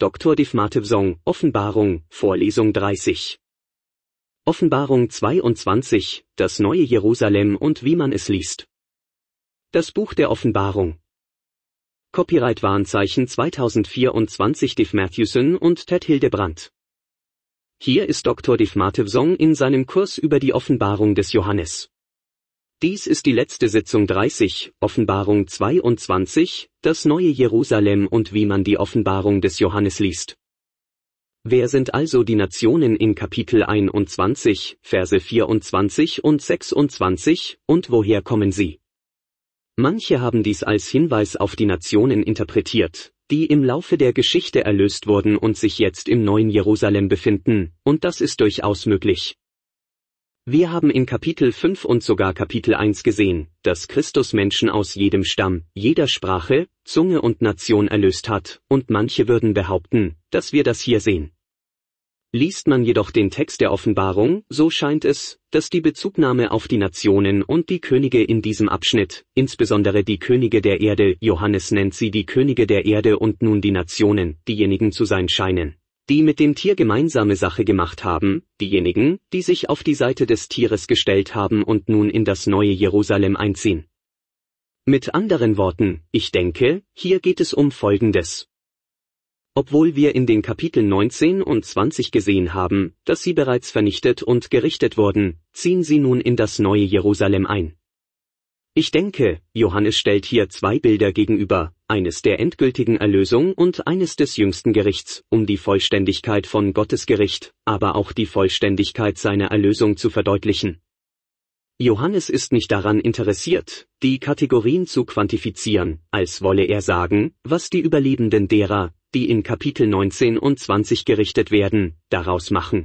Dr. Div Matevsong, Offenbarung, Vorlesung 30. Offenbarung 22, das neue Jerusalem und wie man es liest. Das Buch der Offenbarung. Copyright Warnzeichen 2024 Div Matthewson und Ted Hildebrandt. Hier ist Dr. Div Matevsong in seinem Kurs über die Offenbarung des Johannes. Dies ist die letzte Sitzung 30, Offenbarung 22, das neue Jerusalem und wie man die Offenbarung des Johannes liest. Wer sind also die Nationen in Kapitel 21, Verse 24 und 26, und woher kommen sie? Manche haben dies als Hinweis auf die Nationen interpretiert, die im Laufe der Geschichte erlöst wurden und sich jetzt im neuen Jerusalem befinden, und das ist durchaus möglich. Wir haben in Kapitel 5 und sogar Kapitel 1 gesehen, dass Christus Menschen aus jedem Stamm, jeder Sprache, Zunge und Nation erlöst hat, und manche würden behaupten, dass wir das hier sehen. Liest man jedoch den Text der Offenbarung, so scheint es, dass die Bezugnahme auf die Nationen und die Könige in diesem Abschnitt, insbesondere die Könige der Erde, Johannes nennt sie die Könige der Erde und nun die Nationen, diejenigen zu sein scheinen, die mit dem Tier gemeinsame Sache gemacht haben, diejenigen, die sich auf die Seite des Tieres gestellt haben und nun in das neue Jerusalem einziehen. Mit anderen Worten, ich denke, hier geht es um Folgendes. Obwohl wir in den Kapiteln 19 und 20 gesehen haben, dass sie bereits vernichtet und gerichtet wurden, ziehen sie nun in das neue Jerusalem ein. Ich denke, Johannes stellt hier zwei Bilder gegenüber, eines der endgültigen Erlösung und eines des jüngsten Gerichts, um die Vollständigkeit von Gottes Gericht, aber auch die Vollständigkeit seiner Erlösung zu verdeutlichen. Johannes ist nicht daran interessiert, die Kategorien zu quantifizieren, als wolle er sagen, was die Überlebenden derer, die in Kapitel 19 und 20 gerichtet werden, daraus machen.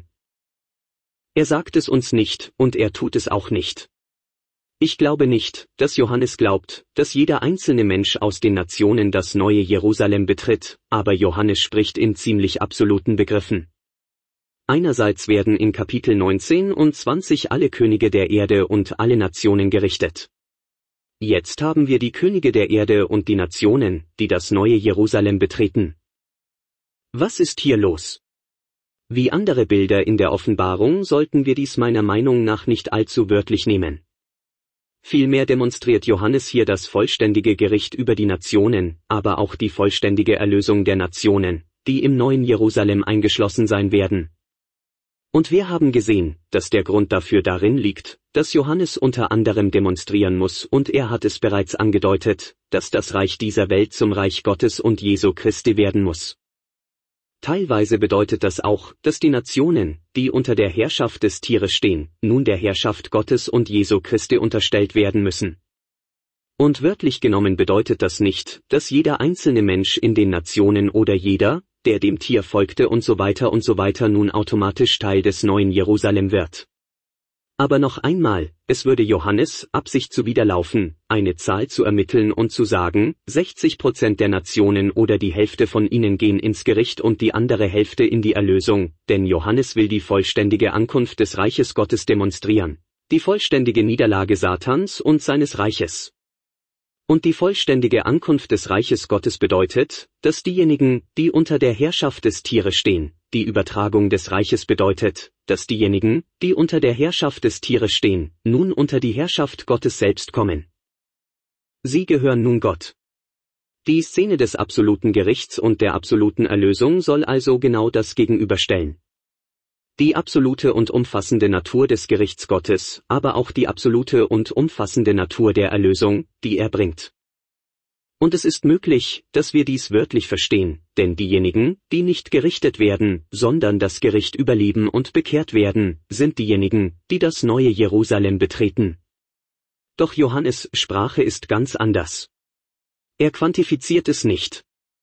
Er sagt es uns nicht, und er tut es auch nicht. Ich glaube nicht, dass Johannes glaubt, dass jeder einzelne Mensch aus den Nationen das neue Jerusalem betritt, aber Johannes spricht in ziemlich absoluten Begriffen. Einerseits werden in Kapitel 19 und 20 alle Könige der Erde und alle Nationen gerichtet. Jetzt haben wir die Könige der Erde und die Nationen, die das neue Jerusalem betreten. Was ist hier los? Wie andere Bilder in der Offenbarung sollten wir dies meiner Meinung nach nicht allzu wörtlich nehmen. Vielmehr demonstriert Johannes hier das vollständige Gericht über die Nationen, aber auch die vollständige Erlösung der Nationen, die im neuen Jerusalem eingeschlossen sein werden. Und wir haben gesehen, dass der Grund dafür darin liegt, dass Johannes unter anderem demonstrieren muss, und er hat es bereits angedeutet, dass das Reich dieser Welt zum Reich Gottes und Jesu Christi werden muss. Teilweise bedeutet das auch, dass die Nationen, die unter der Herrschaft des Tieres stehen, nun der Herrschaft Gottes und Jesu Christi unterstellt werden müssen. Und wörtlich genommen bedeutet das nicht, dass jeder einzelne Mensch in den Nationen oder jeder, der dem Tier folgte und so weiter nun automatisch Teil des neuen Jerusalem wird. Aber noch einmal, es würde Johannes Absicht zuwiderlaufen, eine Zahl zu ermitteln und zu sagen, 60% der Nationen oder die Hälfte von ihnen gehen ins Gericht und die andere Hälfte in die Erlösung, denn Johannes will die vollständige Ankunft des Reiches Gottes demonstrieren, die vollständige Niederlage Satans und seines Reiches. Und die vollständige Ankunft des Reiches Gottes bedeutet, dass diejenigen, die unter der Herrschaft des Tieres stehen, die Übertragung des Reiches bedeutet, dass diejenigen, die unter der Herrschaft des Tieres stehen, nun unter die Herrschaft Gottes selbst kommen. Sie gehören nun Gott. Die Szene des absoluten Gerichts und der absoluten Erlösung soll also genau das gegenüberstellen. Die absolute und umfassende Natur des Gerichts Gottes, aber auch die absolute und umfassende Natur der Erlösung, die er bringt. Und es ist möglich, dass wir dies wörtlich verstehen, denn diejenigen, die nicht gerichtet werden, sondern das Gericht überleben und bekehrt werden, sind diejenigen, die das neue Jerusalem betreten. Doch Johannes' Sprache ist ganz anders. Er quantifiziert es nicht.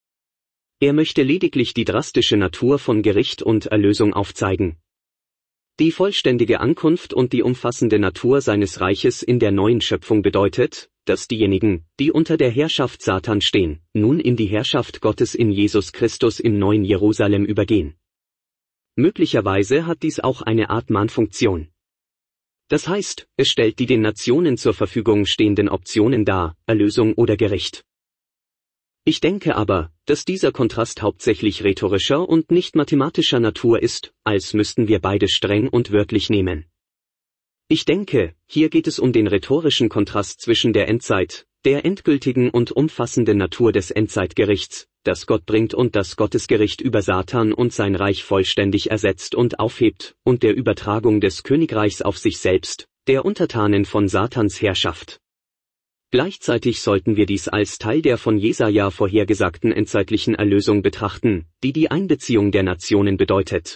Er möchte lediglich die drastische Natur von Gericht und Erlösung aufzeigen. Die vollständige Ankunft und die umfassende Natur seines Reiches in der neuen Schöpfung bedeutet, dass diejenigen, die unter der Herrschaft Satan stehen, nun in die Herrschaft Gottes in Jesus Christus im neuen Jerusalem übergehen. Möglicherweise hat dies auch eine Art Mahnfunktion. Das heißt, es stellt die den Nationen zur Verfügung stehenden Optionen dar, Erlösung oder Gericht. Ich denke aber, dass dieser Kontrast hauptsächlich rhetorischer und nicht mathematischer Natur ist, als müssten wir beide streng und wörtlich nehmen. Ich denke, hier geht es um den rhetorischen Kontrast zwischen der Endzeit, der endgültigen und umfassenden Natur des Endzeitgerichts, das Gott bringt und das Gottesgericht über Satan und sein Reich vollständig ersetzt und aufhebt, und der Übertragung des Königreichs auf sich selbst, der Untertanen von Satans Herrschaft. Gleichzeitig sollten wir dies als Teil der von Jesaja vorhergesagten endzeitlichen Erlösung betrachten, die die Einbeziehung der Nationen bedeutet.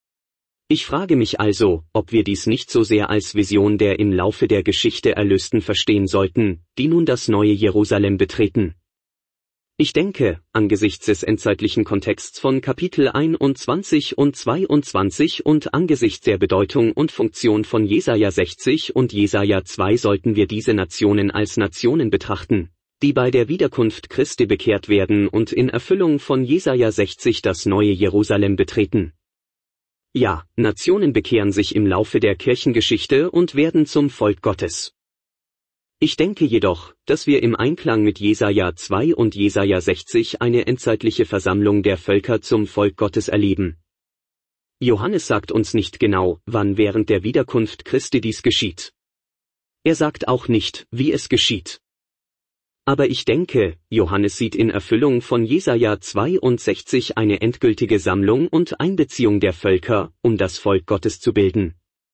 Ich frage mich also, ob wir dies nicht so sehr als Vision der im Laufe der Geschichte Erlösten verstehen sollten, die nun das neue Jerusalem betreten. Ich denke, angesichts des endzeitlichen Kontexts von Kapitel 21 und 22 und angesichts der Bedeutung und Funktion von Jesaja 60 und Jesaja 2 sollten wir diese Nationen als Nationen betrachten, die bei der Wiederkunft Christi bekehrt werden und in Erfüllung von Jesaja 60 das neue Jerusalem betreten. Ja, Nationen bekehren sich im Laufe der Kirchengeschichte und werden zum Volk Gottes. Ich denke jedoch, dass wir im Einklang mit Jesaja 2 und Jesaja 60 eine endzeitliche Versammlung der Völker zum Volk Gottes erleben. Johannes sagt uns nicht genau, wann während der Wiederkunft Christi dies geschieht. Er sagt auch nicht, wie es geschieht. Aber ich denke, Johannes sieht in Erfüllung von Jesaja 62 eine endgültige Sammlung und Einbeziehung der Völker, um das Volk Gottes zu bilden.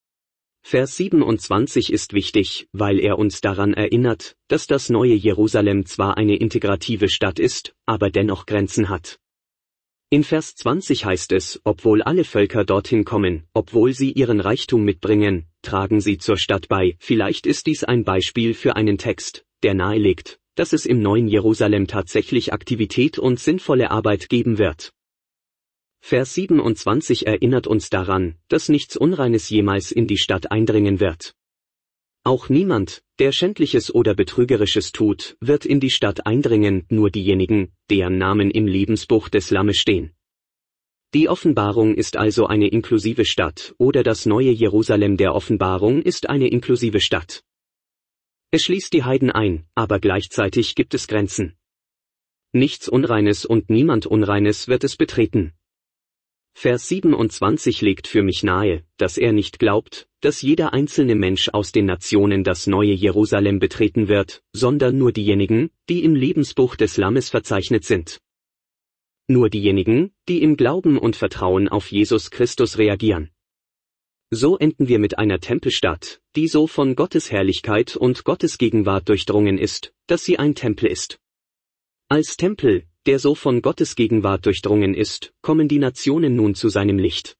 Vers 27 ist wichtig, weil er uns daran erinnert, dass das neue Jerusalem zwar eine integrative Stadt ist, aber dennoch Grenzen hat. In Vers 20 heißt es, obwohl alle Völker dorthin kommen, obwohl sie ihren Reichtum mitbringen, tragen sie zur Stadt bei. Vielleicht ist dies ein Beispiel für einen Text, der nahelegt, dass es im neuen Jerusalem tatsächlich Aktivität und sinnvolle Arbeit geben wird. Vers 27 erinnert uns daran, dass nichts Unreines jemals in die Stadt eindringen wird. Auch niemand, der Schändliches oder Betrügerisches tut, wird in die Stadt eindringen, nur diejenigen, deren Namen im Lebensbuch des Lammes stehen. Die Offenbarung ist also eine inklusive Stadt, oder das neue Jerusalem der Offenbarung ist eine inklusive Stadt. Es schließt die Heiden ein, aber gleichzeitig gibt es Grenzen. Nichts Unreines und niemand Unreines wird es betreten. Vers 27 legt für mich nahe, dass er nicht glaubt, dass jeder einzelne Mensch aus den Nationen das neue Jerusalem betreten wird, sondern nur diejenigen, die im Lebensbuch des Lammes verzeichnet sind. Nur diejenigen, die im Glauben und Vertrauen auf Jesus Christus reagieren. So enden wir mit einer Tempelstadt, die so von Gottes Herrlichkeit und Gottes Gegenwart durchdrungen ist, dass sie ein Tempel ist. Als Tempel, der so von Gottes Gegenwart durchdrungen ist, kommen die Nationen nun zu seinem Licht.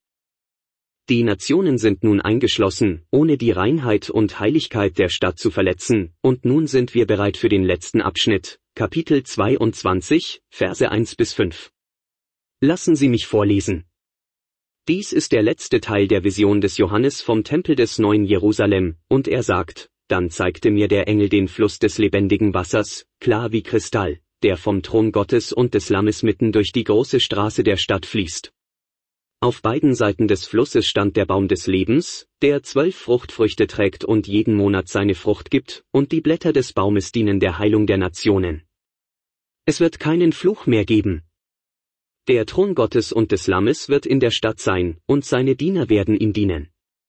Die Nationen sind nun eingeschlossen, ohne die Reinheit und Heiligkeit der Stadt zu verletzen, und nun sind wir bereit für den letzten Abschnitt, Kapitel 22, Verse 1 bis 5. Lassen Sie mich vorlesen. Dies ist der letzte Teil der Vision des Johannes vom Tempel des neuen Jerusalem, und er sagt, dann zeigte mir der Engel den Fluss des lebendigen Wassers, klar wie Kristall, der vom Thron Gottes und des Lammes mitten durch die große Straße der Stadt fließt. Auf beiden Seiten des Flusses stand der Baum des Lebens, der 12 Fruchtfrüchte trägt und jeden Monat seine Frucht gibt, und die Blätter des Baumes dienen der Heilung der Nationen. Es wird keinen Fluch mehr geben. Der Thron Gottes und des Lammes wird in der Stadt sein, und seine Diener werden ihm dienen.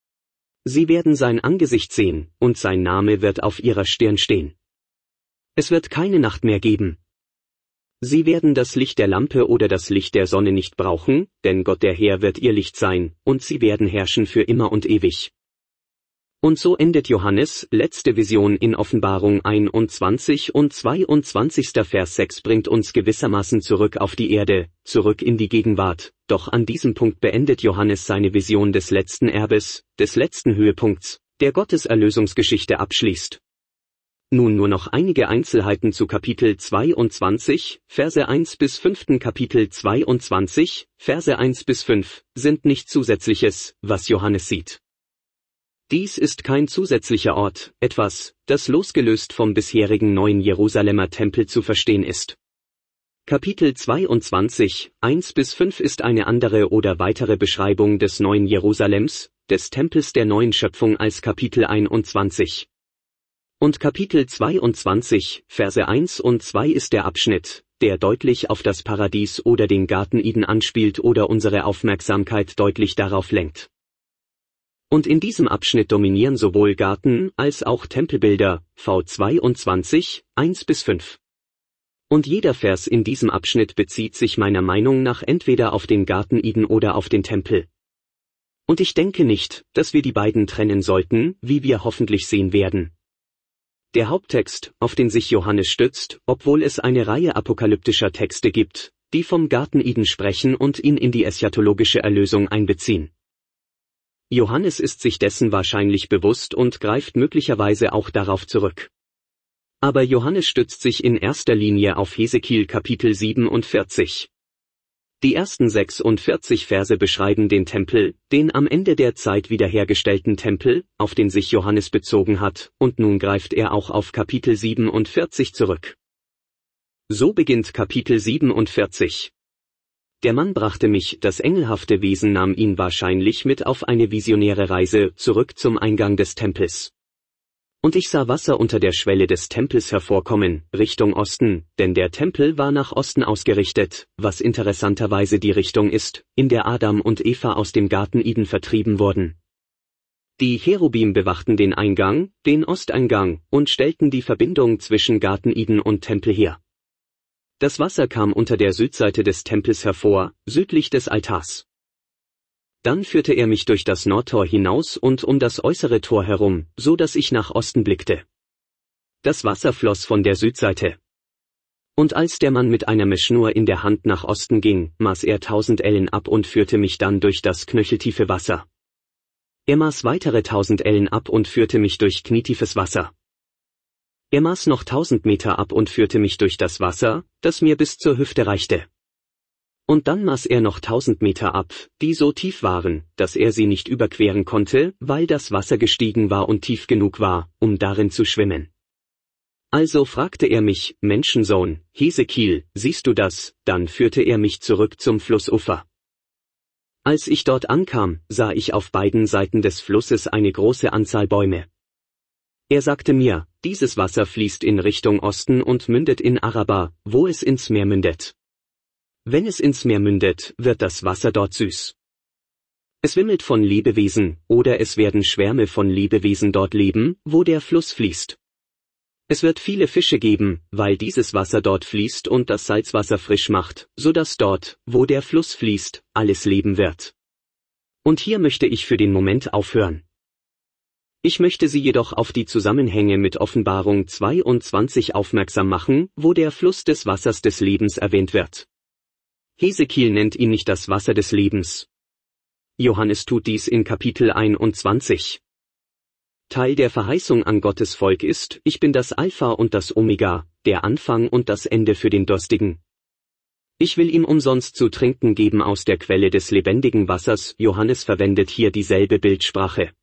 Sie werden sein Angesicht sehen, und sein Name wird auf ihrer Stirn stehen. Es wird keine Nacht mehr geben. Sie werden das Licht der Lampe oder das Licht der Sonne nicht brauchen, denn Gott der Herr wird ihr Licht sein, und sie werden herrschen für immer und ewig. Und so endet Johannes' letzte Vision in Offenbarung 21 und 22. Vers 6 bringt uns gewissermaßen zurück auf die Erde, zurück in die Gegenwart, doch an diesem Punkt beendet Johannes seine Vision des letzten Erbes, des letzten Höhepunkts, der Gottes Erlösungsgeschichte abschließt. Nun nur noch einige Einzelheiten zu Kapitel 22, Verse 1 bis 5. Kapitel 22, Verse 1 bis 5, sind nicht Zusätzliches, was Johannes sieht. Dies ist kein zusätzlicher Ort, etwas, das losgelöst vom bisherigen neuen Jerusalemer Tempel zu verstehen ist. Kapitel 22, 1 bis 5 ist eine andere oder weitere Beschreibung des neuen Jerusalems, des Tempels der neuen Schöpfung als Kapitel 21. Und Kapitel 22, Verse 1 und 2 ist der Abschnitt, der deutlich auf das Paradies oder den Garten Eden anspielt oder unsere Aufmerksamkeit deutlich darauf lenkt. Und in diesem Abschnitt dominieren sowohl Garten als auch Tempelbilder, v22, 1-5. Und jeder Vers in diesem Abschnitt bezieht sich meiner Meinung nach entweder auf den Garten Eden oder auf den Tempel. Und ich denke nicht, dass wir die beiden trennen sollten, wie wir hoffentlich sehen werden. Der Haupttext, auf den sich Johannes stützt, obwohl es eine Reihe apokalyptischer Texte gibt, die vom Garten Eden sprechen und ihn in die eschatologische Erlösung einbeziehen. Johannes ist sich dessen wahrscheinlich bewusst und greift möglicherweise auch darauf zurück. Aber Johannes stützt sich in erster Linie auf Hesekiel Kapitel 47. Die ersten 46 Verse beschreiben den Tempel, den am Ende der Zeit wiederhergestellten Tempel, auf den sich Johannes bezogen hat, und nun greift er auch auf Kapitel 47 zurück. So beginnt Kapitel 47. Der Mann brachte mich, das engelhafte Wesen nahm ihn wahrscheinlich mit auf eine visionäre Reise zurück zum Eingang des Tempels. Und ich sah Wasser unter der Schwelle des Tempels hervorkommen, Richtung Osten, denn der Tempel war nach Osten ausgerichtet, was interessanterweise die Richtung ist, in der Adam und Eva aus dem Garten Eden vertrieben wurden. Die Cherubim bewachten den Eingang, den Osteingang, und stellten die Verbindung zwischen Garten Eden und Tempel her. Das Wasser kam unter der Südseite des Tempels hervor, südlich des Altars. Dann führte er mich durch das Nordtor hinaus und um das äußere Tor herum, so dass ich nach Osten blickte. Das Wasser floss von der Südseite. Und als der Mann mit einer Messschnur in der Hand nach Osten ging, maß er 1000 Ellen ab und führte mich dann durch das knöcheltiefe Wasser. Er maß weitere 1000 Ellen ab und führte mich durch knietiefes Wasser. Er maß noch 1000 Meter ab und führte mich durch das Wasser, das mir bis zur Hüfte reichte. Und dann maß er noch 1000 Meter ab, die so tief waren, dass er sie nicht überqueren konnte, weil das Wasser gestiegen war und tief genug war, um darin zu schwimmen. Also fragte er mich, Menschensohn, Hesekiel, siehst du das? Dann führte er mich zurück zum Flussufer. Als ich dort ankam, sah ich auf beiden Seiten des Flusses eine große Anzahl Bäume. Er sagte mir, dieses Wasser fließt in Richtung Osten und mündet in Araba, wo es ins Meer mündet. Wenn es ins Meer mündet, wird das Wasser dort süß. Es wimmelt von Lebewesen, oder es werden Schwärme von Lebewesen dort leben, wo der Fluss fließt. Es wird viele Fische geben, weil dieses Wasser dort fließt und das Salzwasser frisch macht, so dass dort, wo der Fluss fließt, alles leben wird. Und hier möchte ich für den Moment aufhören. Ich möchte Sie jedoch auf die Zusammenhänge mit Offenbarung 22 aufmerksam machen, wo der Fluss des Wassers des Lebens erwähnt wird. Hesekiel nennt ihn nicht das Wasser des Lebens. Johannes tut dies in Kapitel 21. Teil der Verheißung an Gottes Volk ist, ich bin das Alpha und das Omega, der Anfang und das Ende für den Durstigen. Ich will ihm umsonst zu trinken geben aus der Quelle des lebendigen Wassers. Johannes verwendet hier dieselbe Bildsprache.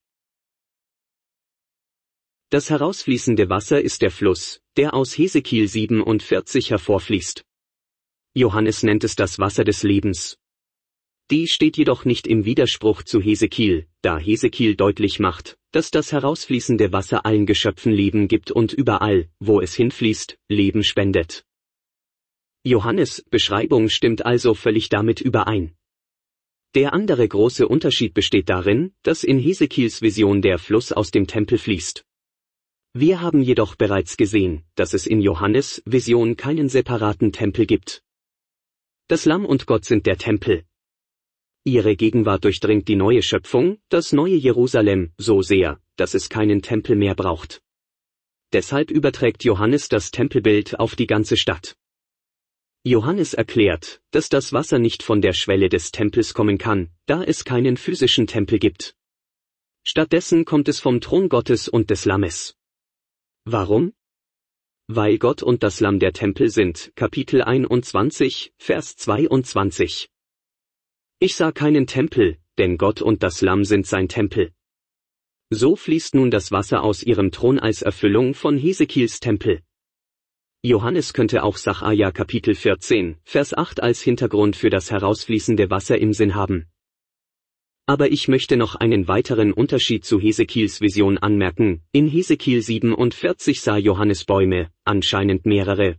Das herausfließende Wasser ist der Fluss, der aus Hesekiel 47 hervorfließt. Johannes nennt es das Wasser des Lebens. Dies steht jedoch nicht im Widerspruch zu Hesekiel, da Hesekiel deutlich macht, dass das herausfließende Wasser allen Geschöpfen Leben gibt und überall, wo es hinfließt, Leben spendet. Johannes' Beschreibung stimmt also völlig damit überein. Der andere große Unterschied besteht darin, dass in Hesekiels Vision der Fluss aus dem Tempel fließt. Wir haben jedoch bereits gesehen, dass es in Johannes' Vision keinen separaten Tempel gibt. Das Lamm und Gott sind der Tempel. Ihre Gegenwart durchdringt die neue Schöpfung, das neue Jerusalem, so sehr, dass es keinen Tempel mehr braucht. Deshalb überträgt Johannes das Tempelbild auf die ganze Stadt. Johannes erklärt, dass das Wasser nicht von der Schwelle des Tempels kommen kann, da es keinen physischen Tempel gibt. Stattdessen kommt es vom Thron Gottes und des Lammes. Warum? Weil Gott und das Lamm der Tempel sind, Kapitel 21, Vers 22. Ich sah keinen Tempel, denn Gott und das Lamm sind sein Tempel. So fließt nun das Wasser aus ihrem Thron als Erfüllung von Hesekiels Tempel. Johannes könnte auch Sacharja Kapitel 14, Vers 8 als Hintergrund für das herausfließende Wasser im Sinn haben. Aber ich möchte noch einen weiteren Unterschied zu Hesekiels Vision anmerken. In Hesekiel 47 sah Johannes Bäume, anscheinend mehrere,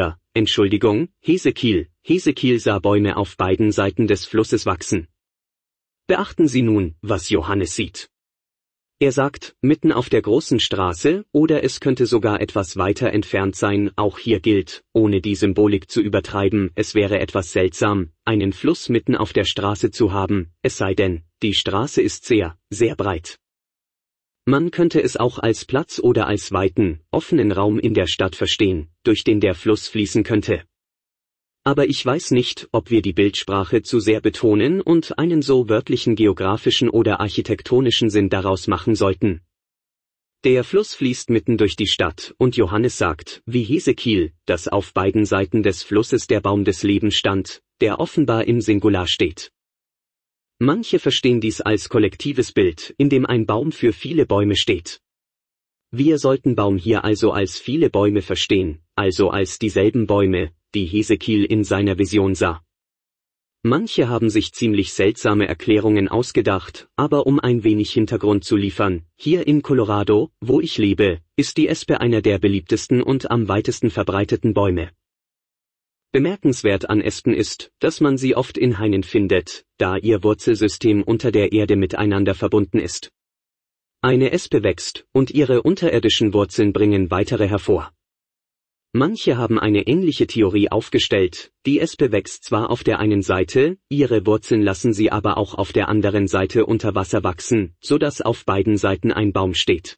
Hesekiel sah Bäume auf beiden Seiten des Flusses wachsen. Beachten Sie nun, was Johannes sieht. Er sagt, mitten auf der großen Straße, oder es könnte sogar etwas weiter entfernt sein. Auch hier gilt, ohne die Symbolik zu übertreiben, es wäre etwas seltsam, einen Fluss mitten auf der Straße zu haben, es sei denn, die Straße ist sehr, sehr breit. Man könnte es auch als Platz oder als weiten, offenen Raum in der Stadt verstehen, durch den der Fluss fließen könnte. Aber ich weiß nicht, ob wir die Bildsprache zu sehr betonen und einen so wörtlichen geografischen oder architektonischen Sinn daraus machen sollten. Der Fluss fließt mitten durch die Stadt und Johannes sagt, wie Hesekiel, dass auf beiden Seiten des Flusses der Baum des Lebens stand, der offenbar im Singular steht. Manche verstehen dies als kollektives Bild, in dem ein Baum für viele Bäume steht. Wir sollten Baum hier also als viele Bäume verstehen, also als dieselben Bäume, die Hesekiel in seiner Vision sah. Manche haben sich ziemlich seltsame Erklärungen ausgedacht, aber um ein wenig Hintergrund zu liefern, hier in Colorado, wo ich lebe, ist die Espe einer der beliebtesten und am weitesten verbreiteten Bäume. Bemerkenswert an Espen ist, dass man sie oft in Hainen findet, da ihr Wurzelsystem unter der Erde miteinander verbunden ist. Eine Espe wächst, und ihre unterirdischen Wurzeln bringen weitere hervor. Manche haben eine ähnliche Theorie aufgestellt, die Espe wächst zwar auf der einen Seite, ihre Wurzeln lassen sie aber auch auf der anderen Seite unter Wasser wachsen, so dass auf beiden Seiten ein Baum steht.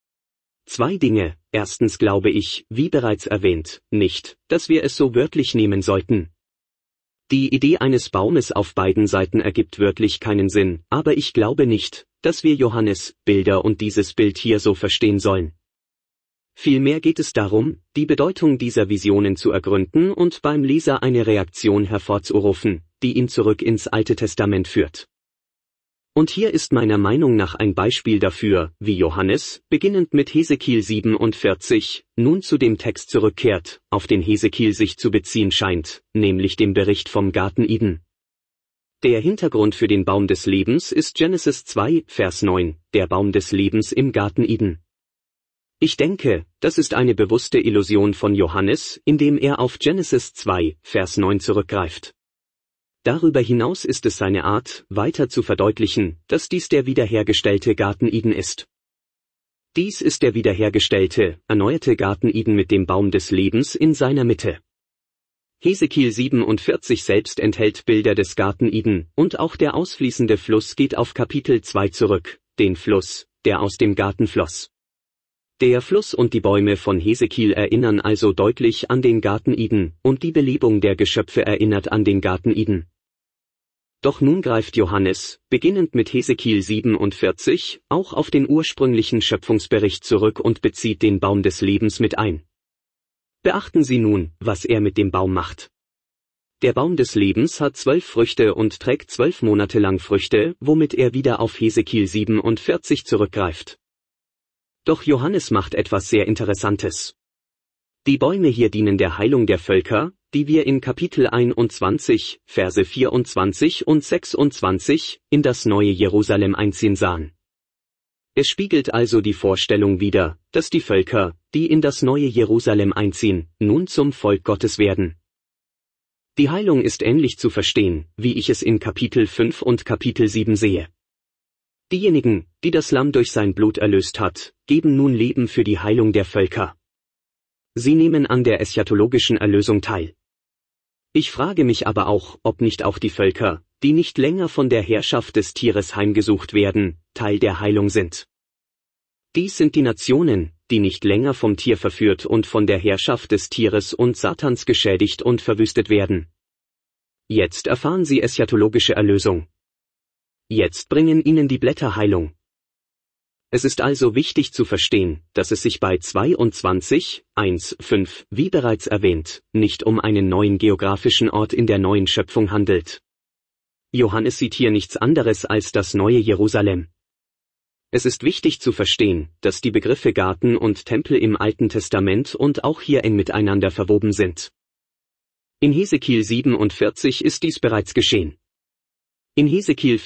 Zwei Dinge: Erstens glaube ich, wie bereits erwähnt, nicht, dass wir es so wörtlich nehmen sollten. Die Idee eines Baumes auf beiden Seiten ergibt wörtlich keinen Sinn, aber ich glaube nicht, dass wir Johannes Bilder und dieses Bild hier so verstehen sollen. Vielmehr geht es darum, die Bedeutung dieser Visionen zu ergründen und beim Leser eine Reaktion hervorzurufen, die ihn zurück ins Alte Testament führt. Und hier ist meiner Meinung nach ein Beispiel dafür, wie Johannes, beginnend mit Hesekiel 47, nun zu dem Text zurückkehrt, auf den Hesekiel sich zu beziehen scheint, nämlich dem Bericht vom Garten Eden. Der Hintergrund für den Baum des Lebens ist Genesis 2, Vers 9, der Baum des Lebens im Garten Eden. Ich denke, das ist eine bewusste Illusion von Johannes, indem er auf Genesis 2, Vers 9 zurückgreift. Darüber hinaus ist es seine Art, weiter zu verdeutlichen, dass dies der wiederhergestellte Garten Eden ist. Dies ist der wiederhergestellte, erneuerte Garten Eden mit dem Baum des Lebens in seiner Mitte. Hesekiel 47 selbst enthält Bilder des Garten Eden, und auch der ausfließende Fluss geht auf Kapitel 2 zurück, den Fluss, der aus dem Garten floss. Der Fluss und die Bäume von Hesekiel erinnern also deutlich an den Garten Eden, und die Belebung der Geschöpfe erinnert an den Garten Eden. Doch nun greift Johannes, beginnend mit Hesekiel 47, auch auf den ursprünglichen Schöpfungsbericht zurück und bezieht den Baum des Lebens mit ein. Beachten Sie nun, was er mit dem Baum macht. Der Baum des Lebens hat 12 Früchte und trägt 12 Monate lang Früchte, womit er wieder auf Hesekiel 47 zurückgreift. Doch Johannes macht etwas sehr Interessantes. Die Bäume hier dienen der Heilung der Völker, die wir in Kapitel 21, Verse 24 und 26, in das neue Jerusalem einziehen sahen. Es spiegelt also die Vorstellung wider, dass die Völker, die in das neue Jerusalem einziehen, nun zum Volk Gottes werden. Die Heilung ist ähnlich zu verstehen, wie ich es in Kapitel 5 und Kapitel 7 sehe. Diejenigen, die das Lamm durch sein Blut erlöst hat, geben nun Leben für die Heilung der Völker. Sie nehmen an der eschatologischen Erlösung teil. Ich frage mich aber auch, ob nicht auch die Völker, die nicht länger von der Herrschaft des Tieres heimgesucht werden, Teil der Heilung sind. Dies sind die Nationen, die nicht länger vom Tier verführt und von der Herrschaft des Tieres und Satans geschädigt und verwüstet werden. Jetzt erfahren sie eschatologische Erlösung. Jetzt bringen ihnen die Blätter Heilung. Es ist also wichtig zu verstehen, dass es sich bei 22, 1, 5, wie bereits erwähnt, nicht um einen neuen geografischen Ort in der neuen Schöpfung handelt. Johannes sieht hier nichts anderes als das neue Jerusalem. Es ist wichtig zu verstehen, dass die Begriffe Garten und Tempel im Alten Testament und auch hier eng miteinander verwoben sind. In Hesekiel 47 ist dies bereits geschehen. In Hesekiel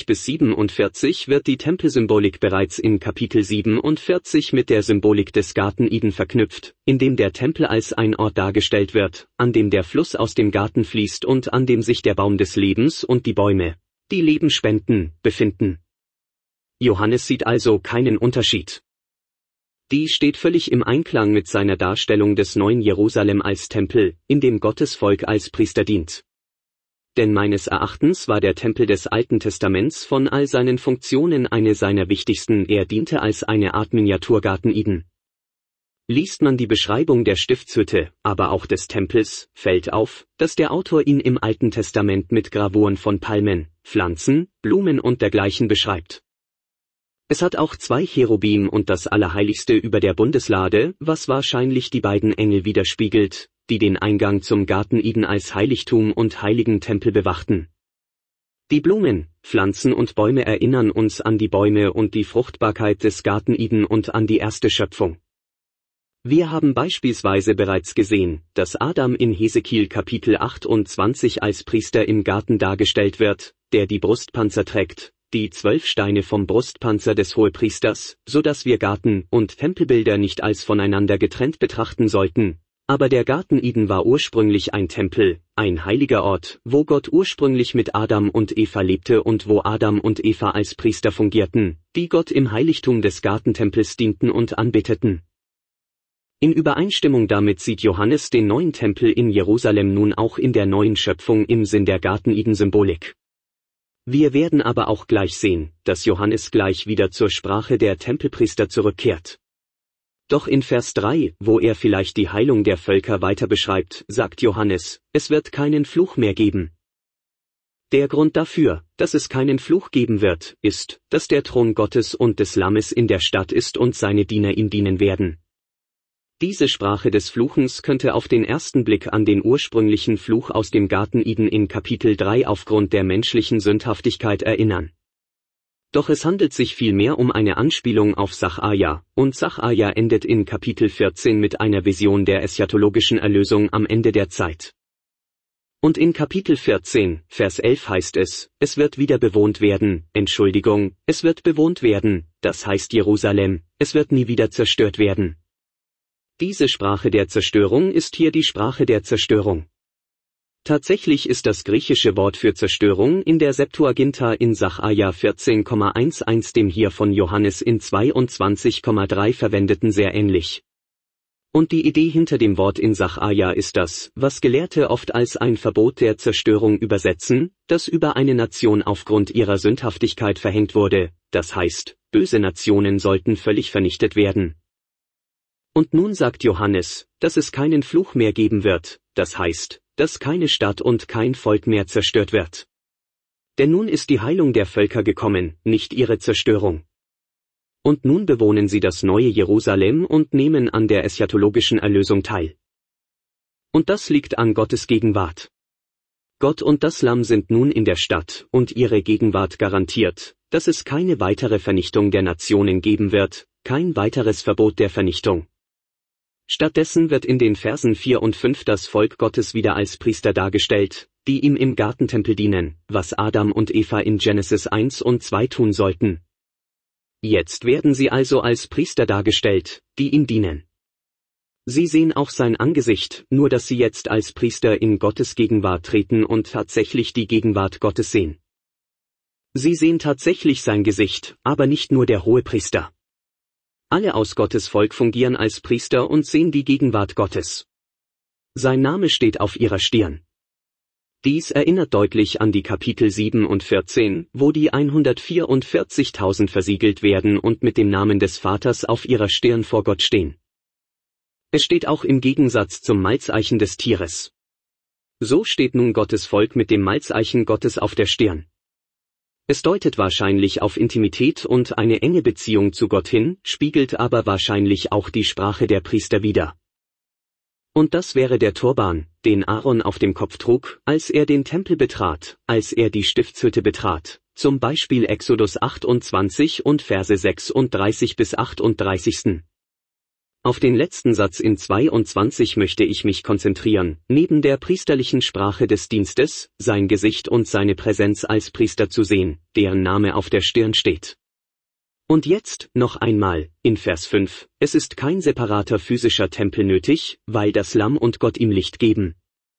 40-47 wird die Tempelsymbolik bereits in Kapitel 47 mit der Symbolik des Garten Eden verknüpft, in dem der Tempel als ein Ort dargestellt wird, an dem der Fluss aus dem Garten fließt und an dem sich der Baum des Lebens und die Bäume, die Leben spenden, befinden. Johannes sieht also keinen Unterschied. Die steht völlig im Einklang mit seiner Darstellung des neuen Jerusalem als Tempel, in dem Gottes Volk als Priester dient. Denn meines Erachtens war der Tempel des Alten Testaments von all seinen Funktionen eine seiner wichtigsten, er diente als eine Art Miniaturgarten Eden. Liest man die Beschreibung der Stiftshütte, aber auch des Tempels, fällt auf, dass der Autor ihn im Alten Testament mit Gravuren von Palmen, Pflanzen, Blumen und dergleichen beschreibt. Es hat auch 2 Cherubim und das Allerheiligste über der Bundeslade, was wahrscheinlich die beiden Engel widerspiegelt, die den Eingang zum Garten Eden als Heiligtum und heiligen Tempel bewachten. Die Blumen, Pflanzen und Bäume erinnern uns an die Bäume und die Fruchtbarkeit des Garten Eden und an die erste Schöpfung. Wir haben beispielsweise bereits gesehen, dass Adam in Hesekiel Kapitel 28 als Priester im Garten dargestellt wird, der die Brustpanzer trägt, die 12 Steine vom Brustpanzer des Hohepriesters, so dass wir Garten- und Tempelbilder nicht als voneinander getrennt betrachten sollten. Aber der Garten Eden war ursprünglich ein Tempel, ein heiliger Ort, wo Gott ursprünglich mit Adam und Eva lebte und wo Adam und Eva als Priester fungierten, die Gott im Heiligtum des Gartentempels dienten und anbeteten. In Übereinstimmung damit sieht Johannes den neuen Tempel in Jerusalem nun auch in der neuen Schöpfung im Sinn der Garten Eden-Symbolik. Wir werden aber auch gleich sehen, dass Johannes gleich wieder zur Sprache der Tempelpriester zurückkehrt. Doch in Vers 3, wo er vielleicht die Heilung der Völker weiter beschreibt, sagt Johannes, es wird keinen Fluch mehr geben. Der Grund dafür, dass es keinen Fluch geben wird, ist, dass der Thron Gottes und des Lammes in der Stadt ist und seine Diener ihm dienen werden. Diese Sprache des Fluchens könnte auf den ersten Blick an den ursprünglichen Fluch aus dem Garten Eden in Kapitel 3 aufgrund der menschlichen Sündhaftigkeit erinnern. Doch es handelt sich vielmehr um eine Anspielung auf Sacharja, und Sacharja endet in Kapitel 14 mit einer Vision der eschatologischen Erlösung am Ende der Zeit. Und in Kapitel 14, Vers 11 heißt es wird wieder bewohnt werden, es wird bewohnt werden, das heißt Jerusalem, es wird nie wieder zerstört werden. Diese Sprache der Zerstörung ist hier die Sprache der Zerstörung. Tatsächlich ist das griechische Wort für Zerstörung in der Septuaginta in Sacharja 14,11 dem hier von Johannes in 22,3 verwendeten sehr ähnlich. Und die Idee hinter dem Wort in Sacharja ist das, was Gelehrte oft als ein Verbot der Zerstörung übersetzen, das über eine Nation aufgrund ihrer Sündhaftigkeit verhängt wurde, das heißt, böse Nationen sollten völlig vernichtet werden. Und nun sagt Johannes, dass es keinen Fluch mehr geben wird, das heißt, dass keine Stadt und kein Volk mehr zerstört wird. Denn nun ist die Heilung der Völker gekommen, nicht ihre Zerstörung. Und nun bewohnen sie das neue Jerusalem und nehmen an der eschatologischen Erlösung teil. Und das liegt an Gottes Gegenwart. Gott und das Lamm sind nun in der Stadt und ihre Gegenwart garantiert, dass es keine weitere Vernichtung der Nationen geben wird, kein weiteres Verbot der Vernichtung. Stattdessen wird in den Versen 4 und 5 das Volk Gottes wieder als Priester dargestellt, die ihm im Gartentempel dienen, was Adam und Eva in Genesis 1 und 2 tun sollten. Jetzt werden sie also als Priester dargestellt, die ihm dienen. Sie sehen auch sein Angesicht, nur dass sie jetzt als Priester in Gottes Gegenwart treten und tatsächlich die Gegenwart Gottes sehen. Sie sehen tatsächlich sein Gesicht, aber nicht nur der Hohepriester. Alle aus Gottes Volk fungieren als Priester und sehen die Gegenwart Gottes. Sein Name steht auf ihrer Stirn. Dies erinnert deutlich an die Kapitel 7 und 14, wo die 144.000 versiegelt werden und mit dem Namen des Vaters auf ihrer Stirn vor Gott stehen. Es steht auch im Gegensatz zum Malzeichen des Tieres. So steht nun Gottes Volk mit dem Malzeichen Gottes auf der Stirn. Es deutet wahrscheinlich auf Intimität und eine enge Beziehung zu Gott hin, spiegelt aber wahrscheinlich auch die Sprache der Priester wider. Und das wäre der Turban, den Aaron auf dem Kopf trug, als er den Tempel betrat, als er die Stiftshütte betrat, zum Beispiel Exodus 28 und Verse 36 bis 38. Auf den letzten Satz in 22 möchte ich mich konzentrieren, neben der priesterlichen Sprache des Dienstes, sein Gesicht und seine Präsenz als Priester zu sehen, deren Name auf der Stirn steht. Und jetzt, noch einmal, in Vers 5, es ist kein separater physischer Tempel nötig, weil das Lamm und Gott ihm Licht geben.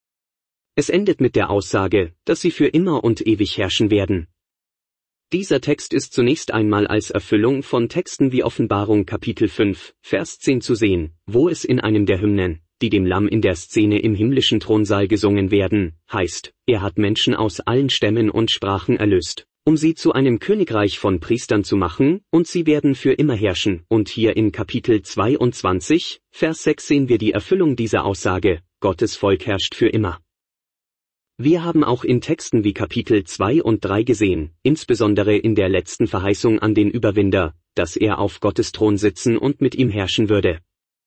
Es endet mit der Aussage, dass sie für immer und ewig herrschen werden. Dieser Text ist zunächst einmal als Erfüllung von Texten wie Offenbarung Kapitel 5, Vers 10 zu sehen, wo es in einem der Hymnen, die dem Lamm in der Szene im himmlischen Thronsaal gesungen werden, heißt, er hat Menschen aus allen Stämmen und Sprachen erlöst, um sie zu einem Königreich von Priestern zu machen, und sie werden für immer herrschen. Und hier in Kapitel 22, Vers 6 sehen wir die Erfüllung dieser Aussage, Gottes Volk herrscht für immer. Wir haben auch in Texten wie Kapitel 2 und 3 gesehen, insbesondere in der letzten Verheißung an den Überwinder, dass er auf Gottes Thron sitzen und mit ihm herrschen würde.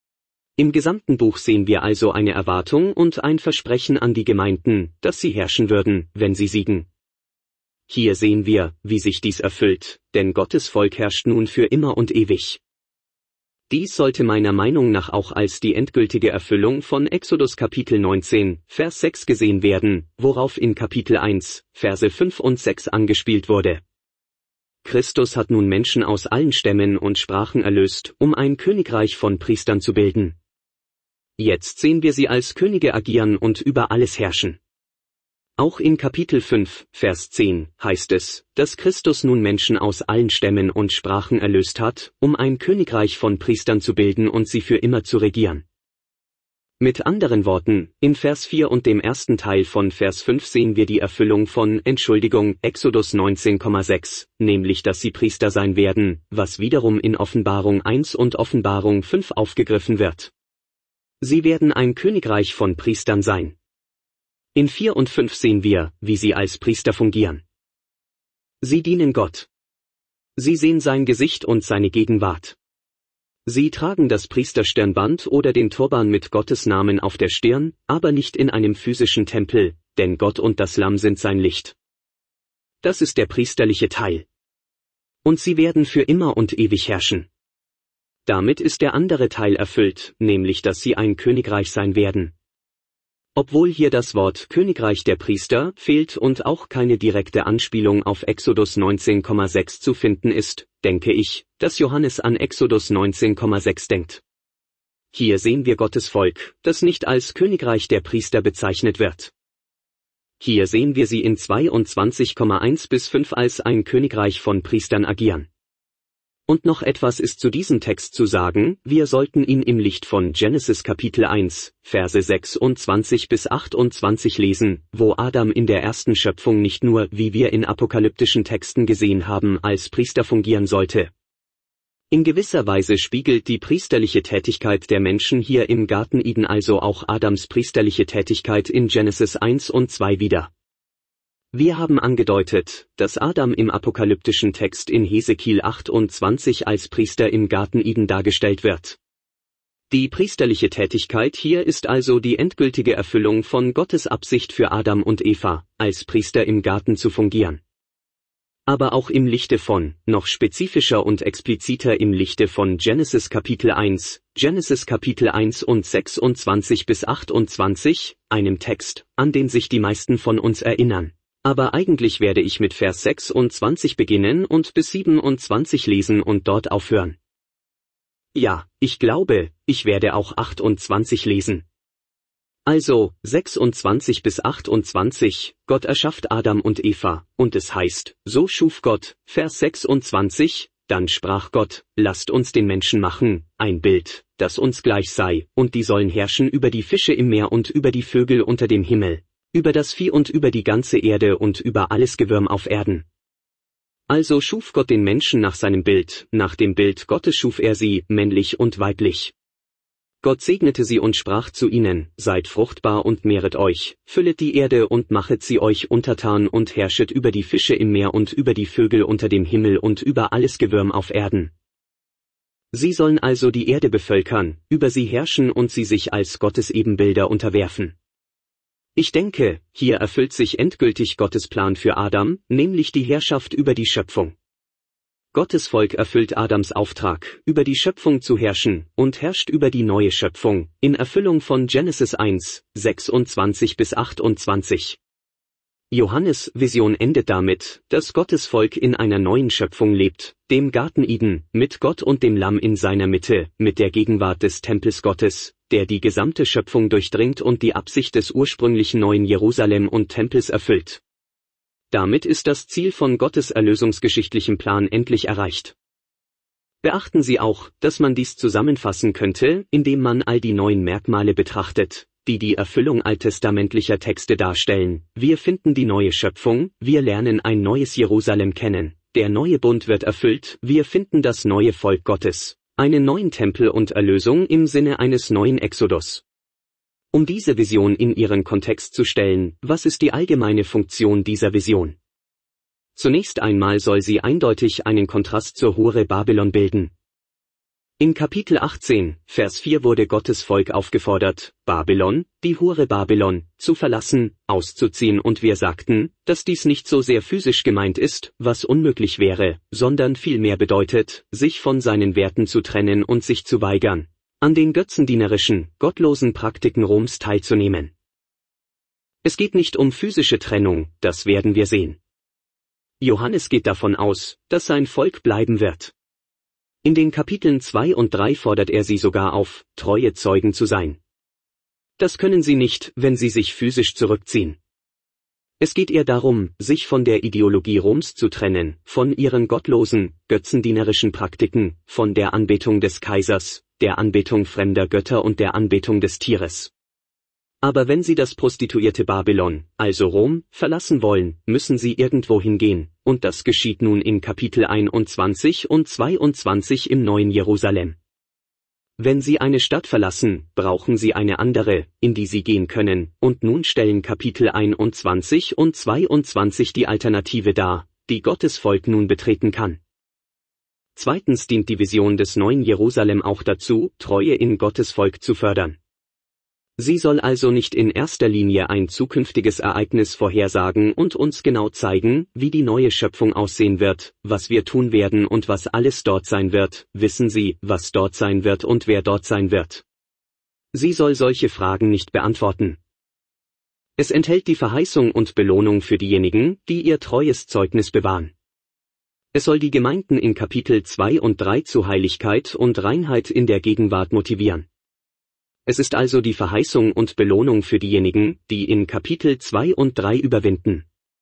Im gesamten Buch sehen wir also eine Erwartung und ein Versprechen an die Gemeinden, dass sie herrschen würden, wenn sie siegen. Hier sehen wir, wie sich dies erfüllt, denn Gottes Volk herrscht nun für immer und ewig. Dies sollte meiner Meinung nach auch als die endgültige Erfüllung von Exodus Kapitel 19, Vers 6 gesehen werden, worauf in Kapitel 1, Verse 5 und 6 angespielt wurde. Christus hat nun Menschen aus allen Stämmen und Sprachen erlöst, um ein Königreich von Priestern zu bilden. Jetzt sehen wir sie als Könige agieren und über alles herrschen. Auch in Kapitel 5, Vers 10 heißt es, dass Christus nun Menschen aus allen Stämmen und Sprachen erlöst hat, um ein Königreich von Priestern zu bilden und sie für immer zu regieren. Mit anderen Worten, in Vers 4 und dem ersten Teil von Vers 5 sehen wir die Erfüllung von Exodus 19,6, nämlich dass sie Priester sein werden, was wiederum in Offenbarung 1 und Offenbarung 5 aufgegriffen wird. Sie werden ein Königreich von Priestern sein. In 4 und 5 sehen wir, wie sie als Priester fungieren. Sie dienen Gott. Sie sehen sein Gesicht und seine Gegenwart. Sie tragen das Priesterstirnband oder den Turban mit Gottes Namen auf der Stirn, aber nicht in einem physischen Tempel, denn Gott und das Lamm sind sein Licht. Das ist der priesterliche Teil. Und sie werden für immer und ewig herrschen. Damit ist der andere Teil erfüllt, nämlich dass sie ein Königreich sein werden. Obwohl hier das Wort Königreich der Priester fehlt und auch keine direkte Anspielung auf Exodus 19,6 zu finden ist, denke ich, dass Johannes an Exodus 19,6 denkt. Hier sehen wir Gottes Volk, das nicht als Königreich der Priester bezeichnet wird. Hier sehen wir sie in 22,1 bis 5 als ein Königreich von Priestern agieren. Und noch etwas ist zu diesem Text zu sagen, wir sollten ihn im Licht von Genesis Kapitel 1, Verse 26 bis 28 lesen, wo Adam in der ersten Schöpfung nicht nur, wie wir in apokalyptischen Texten gesehen haben, als Priester fungieren sollte. In gewisser Weise spiegelt die priesterliche Tätigkeit der Menschen hier im Garten Eden also auch Adams priesterliche Tätigkeit in Genesis 1 und 2 wider. Wir haben angedeutet, dass Adam im apokalyptischen Text in Hesekiel 28 als Priester im Garten Eden dargestellt wird. Die priesterliche Tätigkeit hier ist also die endgültige Erfüllung von Gottes Absicht für Adam und Eva, als Priester im Garten zu fungieren. Aber auch im Lichte von, noch spezifischer und expliziter im Lichte von Genesis Kapitel 1 und 26 bis 28, einem Text, an den sich die meisten von uns erinnern. Aber eigentlich werde ich mit Vers 26 beginnen und bis 27 lesen und dort aufhören. Ja, ich glaube, ich werde auch 28 lesen. Also, 26 bis 28, Gott erschafft Adam und Eva, und es heißt, so schuf Gott, Vers 26, dann sprach Gott, lasst uns den Menschen machen, ein Bild, das uns gleich sei, und die sollen herrschen über die Fische im Meer und über die Vögel unter dem Himmel, über das Vieh und über die ganze Erde und über alles Gewürm auf Erden. Also schuf Gott den Menschen nach seinem Bild, nach dem Bild Gottes schuf er sie, männlich und weiblich. Gott segnete sie und sprach zu ihnen, seid fruchtbar und mehret euch, füllet die Erde und machet sie euch untertan und herrschet über die Fische im Meer und über die Vögel unter dem Himmel und über alles Gewürm auf Erden. Sie sollen also die Erde bevölkern, über sie herrschen und sie sich als Gottes Ebenbilder unterwerfen. Ich denke, hier erfüllt sich endgültig Gottes Plan für Adam, nämlich die Herrschaft über die Schöpfung. Gottes Volk erfüllt Adams Auftrag, über die Schöpfung zu herrschen, und herrscht über die neue Schöpfung, in Erfüllung von Genesis 1, 26-28. Johannes' Vision endet damit, dass Gottes Volk in einer neuen Schöpfung lebt, dem Garten Eden, mit Gott und dem Lamm in seiner Mitte, mit der Gegenwart des Tempels Gottes, der die gesamte Schöpfung durchdringt und die Absicht des ursprünglichen neuen Jerusalem und Tempels erfüllt. Damit ist das Ziel von Gottes erlösungsgeschichtlichem Plan endlich erreicht. Beachten Sie auch, dass man dies zusammenfassen könnte, indem man all die neuen Merkmale betrachtet, die die Erfüllung alttestamentlicher Texte darstellen. Wir finden die neue Schöpfung, wir lernen ein neues Jerusalem kennen, der neue Bund wird erfüllt, wir finden das neue Volk Gottes, einen neuen Tempel und Erlösung im Sinne eines neuen Exodus. Um diese Vision in ihren Kontext zu stellen, was ist die allgemeine Funktion dieser Vision? Zunächst einmal soll sie eindeutig einen Kontrast zur Hure Babylon bilden. In Kapitel 18, Vers 4 wurde Gottes Volk aufgefordert, Babylon, die Hure Babylon, zu verlassen, auszuziehen, und wir sagten, dass dies nicht so sehr physisch gemeint ist, was unmöglich wäre, sondern vielmehr bedeutet, sich von seinen Werten zu trennen und sich zu weigern, an den götzendienerischen, gottlosen Praktiken Roms teilzunehmen. Es geht nicht um physische Trennung, das werden wir sehen. Johannes geht davon aus, dass sein Volk bleiben wird. In den Kapiteln 2 und 3 fordert er sie sogar auf, treue Zeugen zu sein. Das können sie nicht, wenn sie sich physisch zurückziehen. Es geht eher darum, sich von der Ideologie Roms zu trennen, von ihren gottlosen, götzendienerischen Praktiken, von der Anbetung des Kaisers, der Anbetung fremder Götter und der Anbetung des Tieres. Aber wenn sie das prostituierte Babylon, also Rom, verlassen wollen, müssen sie irgendwo hingehen, und das geschieht nun in Kapitel 21 und 22 im neuen Jerusalem. Wenn sie eine Stadt verlassen, brauchen sie eine andere, in die sie gehen können, und nun stellen Kapitel 21 und 22 die Alternative dar, die Gottes Volk nun betreten kann. Zweitens dient die Vision des neuen Jerusalem auch dazu, Treue in Gottes Volk zu fördern. Sie soll also nicht in erster Linie ein zukünftiges Ereignis vorhersagen und uns genau zeigen, wie die neue Schöpfung aussehen wird, was wir tun werden und was alles dort sein wird. Wissen Sie, was dort sein wird und wer dort sein wird? Sie soll solche Fragen nicht beantworten. Es enthält die Verheißung und Belohnung für diejenigen, die ihr treues Zeugnis bewahren. Es soll die Gemeinden in Kapitel 2 und 3 zu Heiligkeit und Reinheit in der Gegenwart motivieren. Es ist also die Verheißung und Belohnung für diejenigen, die in Kapitel 2 und 3 überwinden.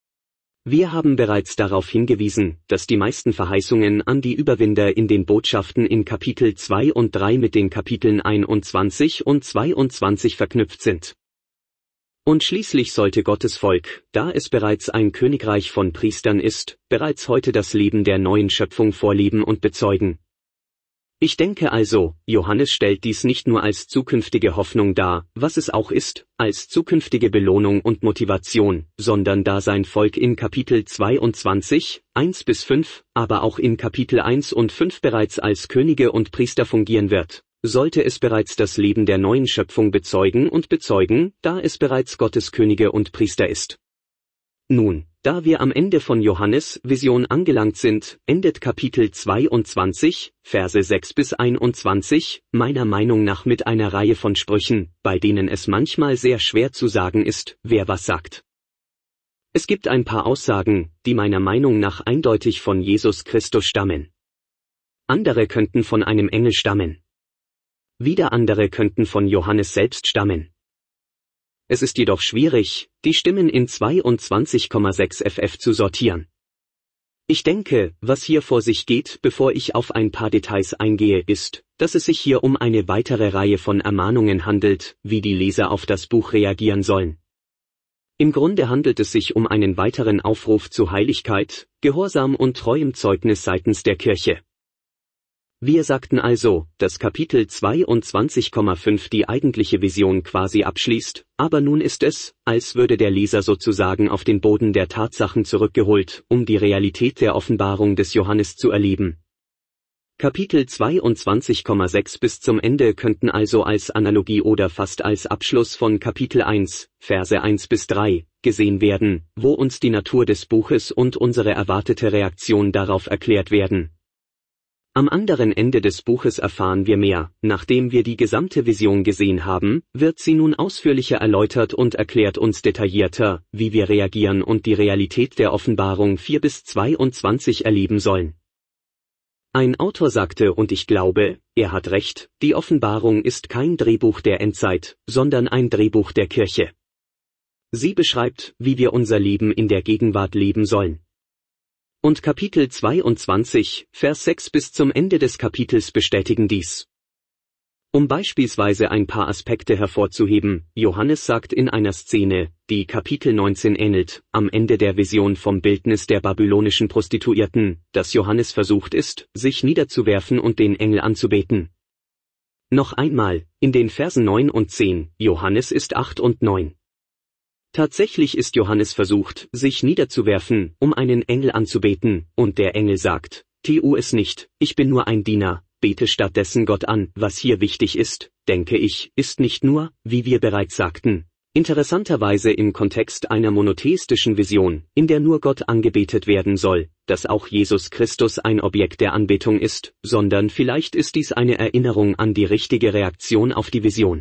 Wir haben bereits darauf hingewiesen, dass die meisten Verheißungen an die Überwinder in den Botschaften in Kapitel 2 und 3 mit den Kapiteln 21 und 22 verknüpft sind. Und schließlich sollte Gottes Volk, da es bereits ein Königreich von Priestern ist, bereits heute das Leben der neuen Schöpfung vorleben und bezeugen. Ich denke also, Johannes stellt dies nicht nur als zukünftige Hoffnung dar, was es auch ist, als zukünftige Belohnung und Motivation, sondern da sein Volk in Kapitel 22, 1-5, aber auch in Kapitel 1 und 5 bereits als Könige und Priester fungieren wird, sollte es bereits das Leben der neuen Schöpfung bezeugen, da es bereits Gottes Könige und Priester ist. Nun, da wir am Ende von Johannes' Vision angelangt sind, endet Kapitel 22, Verse 6-21, meiner Meinung nach mit einer Reihe von Sprüchen, bei denen es manchmal sehr schwer zu sagen ist, wer was sagt. Es gibt ein paar Aussagen, die meiner Meinung nach eindeutig von Jesus Christus stammen. Andere könnten von einem Engel stammen. Wieder andere könnten von Johannes selbst stammen. Es ist jedoch schwierig, die Stimmen in 22,6 ff zu sortieren. Ich denke, was hier vor sich geht, bevor ich auf ein paar Details eingehe, ist, dass es sich hier um eine weitere Reihe von Ermahnungen handelt, wie die Leser auf das Buch reagieren sollen. Im Grunde handelt es sich um einen weiteren Aufruf zu Heiligkeit, Gehorsam und treuem Zeugnis seitens der Kirche. Wir sagten also, dass Kapitel 22,5 die eigentliche Vision quasi abschließt, aber nun ist es, als würde der Leser sozusagen auf den Boden der Tatsachen zurückgeholt, um die Realität der Offenbarung des Johannes zu erleben. Kapitel 22,6 bis zum Ende könnten also als Analogie oder fast als Abschluss von Kapitel 1, Verse 1-3, gesehen werden, wo uns die Natur des Buches und unsere erwartete Reaktion darauf erklärt werden. Am anderen Ende des Buches erfahren wir mehr. Nachdem wir die gesamte Vision gesehen haben, wird sie nun ausführlicher erläutert und erklärt uns detaillierter, wie wir reagieren und die Realität der Offenbarung 4-22 erleben sollen. Ein Autor sagte, und ich glaube, er hat recht, die Offenbarung ist kein Drehbuch der Endzeit, sondern ein Drehbuch der Kirche. Sie beschreibt, wie wir unser Leben in der Gegenwart leben sollen. Und Kapitel 22, Vers 6 bis zum Ende des Kapitels bestätigen dies. Um beispielsweise ein paar Aspekte hervorzuheben, Johannes sagt in einer Szene, die Kapitel 19 ähnelt, am Ende der Vision vom Bildnis der babylonischen Prostituierten, dass Johannes versucht ist, sich niederzuwerfen und den Engel anzubeten. Noch einmal, in den Versen 9 und 10, Johannes ist 8 und 9. Tatsächlich ist Johannes versucht, sich niederzuwerfen, um einen Engel anzubeten, und der Engel sagt, tu es nicht, ich bin nur ein Diener, bete stattdessen Gott an. Was hier wichtig ist, denke ich, ist nicht nur, wie wir bereits sagten, interessanterweise im Kontext einer monotheistischen Vision, in der nur Gott angebetet werden soll, dass auch Jesus Christus ein Objekt der Anbetung ist, sondern vielleicht ist dies eine Erinnerung an die richtige Reaktion auf die Vision.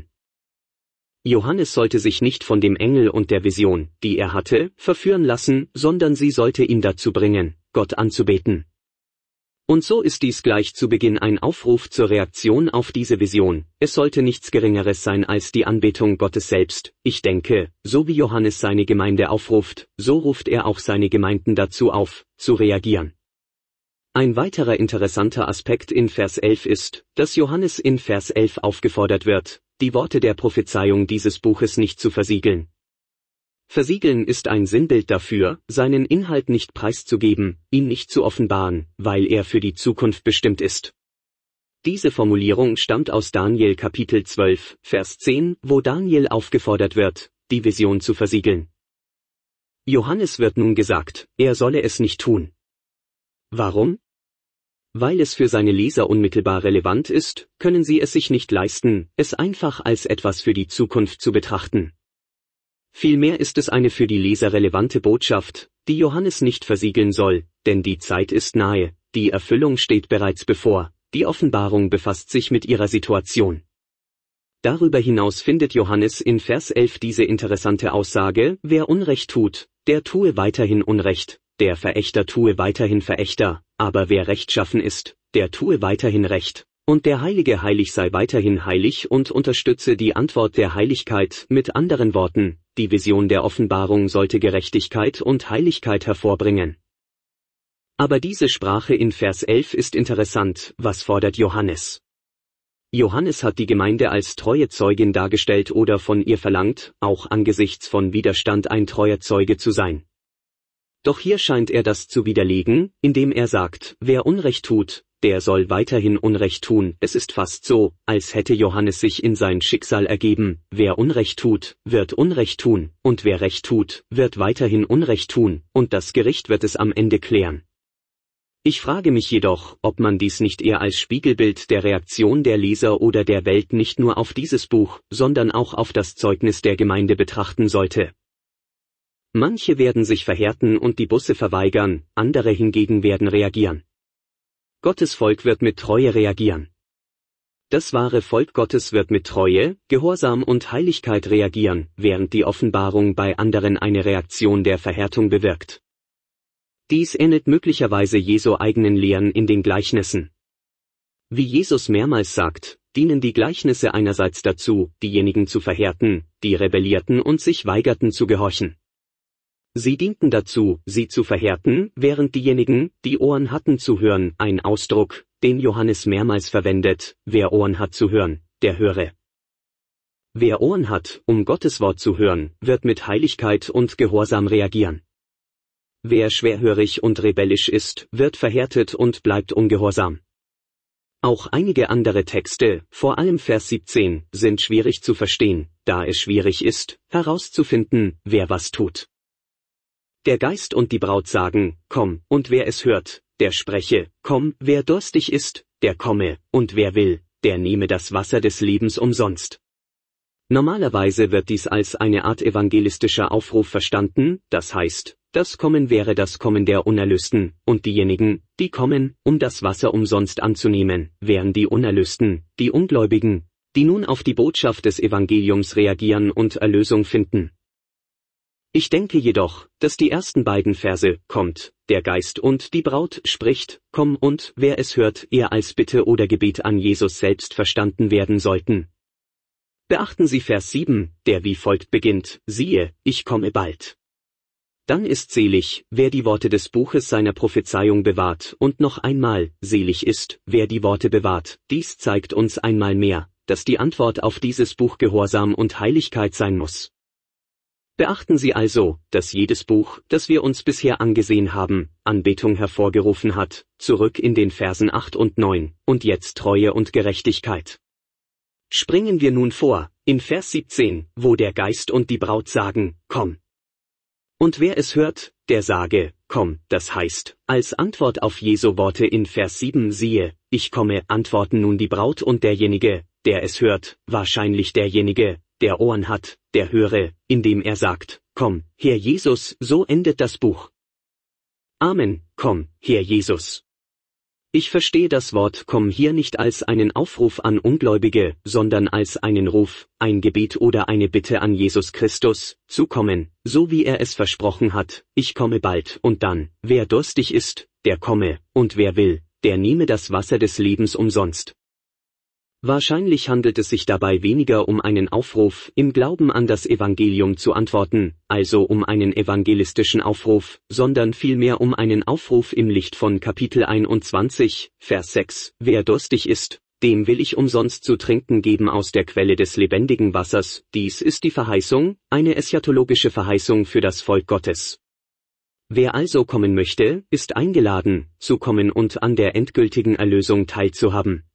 Johannes sollte sich nicht von dem Engel und der Vision, die er hatte, verführen lassen, sondern sie sollte ihn dazu bringen, Gott anzubeten. Und so ist dies gleich zu Beginn ein Aufruf zur Reaktion auf diese Vision. Es sollte nichts Geringeres sein als die Anbetung Gottes selbst. Ich denke, so wie Johannes seine Gemeinde aufruft, so ruft er auch seine Gemeinden dazu auf, zu reagieren. Ein weiterer interessanter Aspekt in Vers 11 ist, dass Johannes in Vers 11 aufgefordert wird, die Worte der Prophezeiung dieses Buches nicht zu versiegeln. Versiegeln ist ein Sinnbild dafür, seinen Inhalt nicht preiszugeben, ihn nicht zu offenbaren, weil er für die Zukunft bestimmt ist. Diese Formulierung stammt aus Daniel Kapitel 12, Vers 10, wo Daniel aufgefordert wird, die Vision zu versiegeln. Johannes wird nun gesagt, er solle es nicht tun. Warum? Weil es für seine Leser unmittelbar relevant ist, können sie es sich nicht leisten, es einfach als etwas für die Zukunft zu betrachten. Vielmehr ist es eine für die Leser relevante Botschaft, die Johannes nicht versiegeln soll, denn die Zeit ist nahe, die Erfüllung steht bereits bevor, die Offenbarung befasst sich mit ihrer Situation. Darüber hinaus findet Johannes in Vers 11 diese interessante Aussage, wer Unrecht tut, der tue weiterhin Unrecht, der Verächter tue weiterhin Verächter, aber wer rechtschaffen ist, der tue weiterhin Recht. Und der Heilige heilig sei weiterhin heilig und unterstütze die Antwort der Heiligkeit. Mit anderen Worten, die Vision der Offenbarung sollte Gerechtigkeit und Heiligkeit hervorbringen. Aber diese Sprache in Vers 11 ist interessant, was fordert Johannes? Johannes hat die Gemeinde als treue Zeugin dargestellt oder von ihr verlangt, auch angesichts von Widerstand ein treuer Zeuge zu sein. Doch hier scheint er das zu widerlegen, indem er sagt, wer Unrecht tut, der soll weiterhin Unrecht tun. Es ist fast so, als hätte Johannes sich in sein Schicksal ergeben, wer Unrecht tut, wird Unrecht tun, und wer Recht tut, wird weiterhin Unrecht tun, und das Gericht wird es am Ende klären. Ich frage mich jedoch, ob man dies nicht eher als Spiegelbild der Reaktion der Leser oder der Welt nicht nur auf dieses Buch, sondern auch auf das Zeugnis der Gemeinde betrachten sollte. Manche werden sich verhärten und die Busse verweigern, andere hingegen werden reagieren. Gottes Volk wird mit Treue reagieren. Das wahre Volk Gottes wird mit Treue, Gehorsam und Heiligkeit reagieren, während die Offenbarung bei anderen eine Reaktion der Verhärtung bewirkt. Dies ähnelt möglicherweise Jesu eigenen Lehren in den Gleichnissen. Wie Jesus mehrmals sagt, dienen die Gleichnisse einerseits dazu, diejenigen zu verhärten, die rebellierten und sich weigerten zu gehorchen. Sie dienten dazu, sie zu verhärten, während diejenigen, die Ohren hatten zu hören, ein Ausdruck, den Johannes mehrmals verwendet, wer Ohren hat zu hören, der höre. Wer Ohren hat, um Gottes Wort zu hören, wird mit Heiligkeit und Gehorsam reagieren. Wer schwerhörig und rebellisch ist, wird verhärtet und bleibt ungehorsam. Auch einige andere Texte, vor allem Vers 17, sind schwierig zu verstehen, da es schwierig ist, herauszufinden, wer was tut. Der Geist und die Braut sagen, komm, und wer es hört, der spreche, komm, wer durstig ist, der komme, und wer will, der nehme das Wasser des Lebens umsonst. Normalerweise wird dies als eine Art evangelistischer Aufruf verstanden, das heißt, das Kommen wäre das Kommen der Unerlösten, und diejenigen, die kommen, um das Wasser umsonst anzunehmen, wären die Unerlösten, die Ungläubigen, die nun auf die Botschaft des Evangeliums reagieren und Erlösung finden. Ich denke jedoch, dass die ersten beiden Verse, kommt, der Geist und die Braut, spricht, komm und, wer es hört, eher als Bitte oder Gebet an Jesus selbst verstanden werden sollten. Beachten Sie Vers 7, der wie folgt beginnt, siehe, ich komme bald. Dann ist selig, wer die Worte des Buches seiner Prophezeiung bewahrt, und noch einmal, selig ist, wer die Worte bewahrt. Dies zeigt uns einmal mehr, dass die Antwort auf dieses Buch Gehorsam und Heiligkeit sein muss. Beachten Sie also, dass jedes Buch, das wir uns bisher angesehen haben, Anbetung hervorgerufen hat, zurück in den Versen 8 und 9, und jetzt Treue und Gerechtigkeit. Springen wir nun vor, in Vers 17, wo der Geist und die Braut sagen, komm. Und wer es hört, der sage, komm, das heißt, als Antwort auf Jesu Worte in Vers 7 siehe, ich komme, antworten nun die Braut und derjenige, der es hört, wahrscheinlich derjenige, der Ohren hat, der höre, indem er sagt, komm, Herr Jesus, so endet das Buch. Amen, komm, Herr Jesus. Ich verstehe das Wort komm hier nicht als einen Aufruf an Ungläubige, sondern als einen Ruf, ein Gebet oder eine Bitte an Jesus Christus, zu kommen, so wie er es versprochen hat, ich komme bald, und dann, wer durstig ist, der komme, und wer will, der nehme das Wasser des Lebens umsonst. Wahrscheinlich handelt es sich dabei weniger um einen Aufruf, im Glauben an das Evangelium zu antworten, also um einen evangelistischen Aufruf, sondern vielmehr um einen Aufruf im Licht von Kapitel 21, Vers 6, wer durstig ist, dem will ich umsonst zu trinken geben aus der Quelle des lebendigen Wassers. Dies ist die Verheißung, eine eschatologische Verheißung für das Volk Gottes. Wer also kommen möchte, ist eingeladen, zu kommen und an der endgültigen Erlösung teilzuhaben.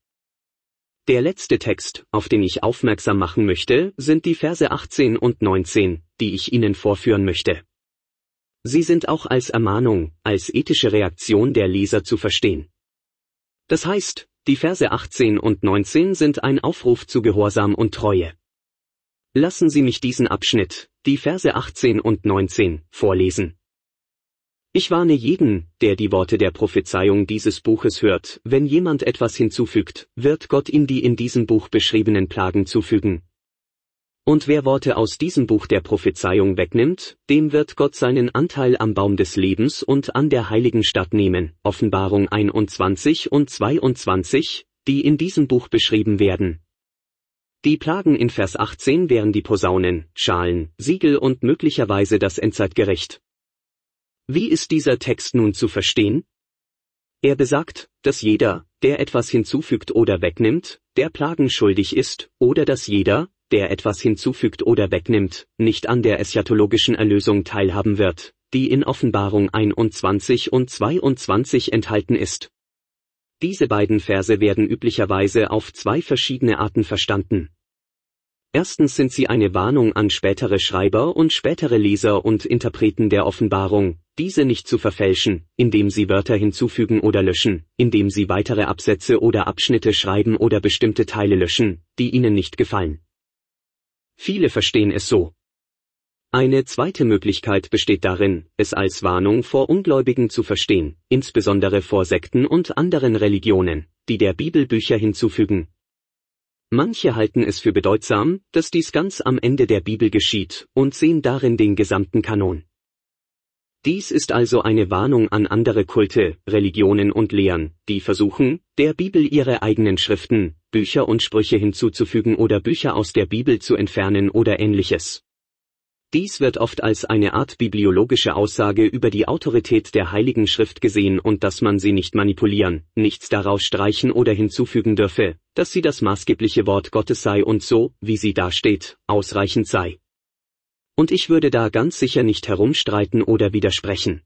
Der letzte Text, auf den ich aufmerksam machen möchte, sind die Verse 18 und 19, die ich Ihnen vorführen möchte. Sie sind auch als Ermahnung, als ethische Reaktion der Leser zu verstehen. Das heißt, die Verse 18 und 19 sind ein Aufruf zu Gehorsam und Treue. Lassen Sie mich diesen Abschnitt, die Verse 18 und 19, vorlesen. Ich warne jeden, der die Worte der Prophezeiung dieses Buches hört, wenn jemand etwas hinzufügt, wird Gott ihm die in diesem Buch beschriebenen Plagen zufügen. Und wer Worte aus diesem Buch der Prophezeiung wegnimmt, dem wird Gott seinen Anteil am Baum des Lebens und an der heiligen Stadt nehmen. Offenbarung 21 und 22, die in diesem Buch beschrieben werden. Die Plagen in Vers 18 wären die Posaunen, Schalen, Siegel und möglicherweise das Endzeitgericht. Wie ist dieser Text nun zu verstehen? Er besagt, dass jeder, der etwas hinzufügt oder wegnimmt, der Plagen schuldig ist, oder dass jeder, der etwas hinzufügt oder wegnimmt, nicht an der eschatologischen Erlösung teilhaben wird, die in Offenbarung 21 und 22 enthalten ist. Diese beiden Verse werden üblicherweise auf zwei verschiedene Arten verstanden. Erstens sind sie eine Warnung an spätere Schreiber und spätere Leser und Interpreten der Offenbarung, diese nicht zu verfälschen, indem sie Wörter hinzufügen oder löschen, indem sie weitere Absätze oder Abschnitte schreiben oder bestimmte Teile löschen, die ihnen nicht gefallen. Viele verstehen es so. Eine zweite Möglichkeit besteht darin, es als Warnung vor Ungläubigen zu verstehen, insbesondere vor Sekten und anderen Religionen, die der Bibel Bücher hinzufügen. Manche halten es für bedeutsam, dass dies ganz am Ende der Bibel geschieht, und sehen darin den gesamten Kanon. Dies ist also eine Warnung an andere Kulte, Religionen und Lehren, die versuchen, der Bibel ihre eigenen Schriften, Bücher und Sprüche hinzuzufügen oder Bücher aus der Bibel zu entfernen oder ähnliches. Dies wird oft als eine Art bibliologische Aussage über die Autorität der Heiligen Schrift gesehen und dass man sie nicht manipulieren, nichts daraus streichen oder hinzufügen dürfe, dass sie das maßgebliche Wort Gottes sei und so, wie sie dasteht, ausreichend sei. Und ich würde da ganz sicher nicht herumstreiten oder widersprechen.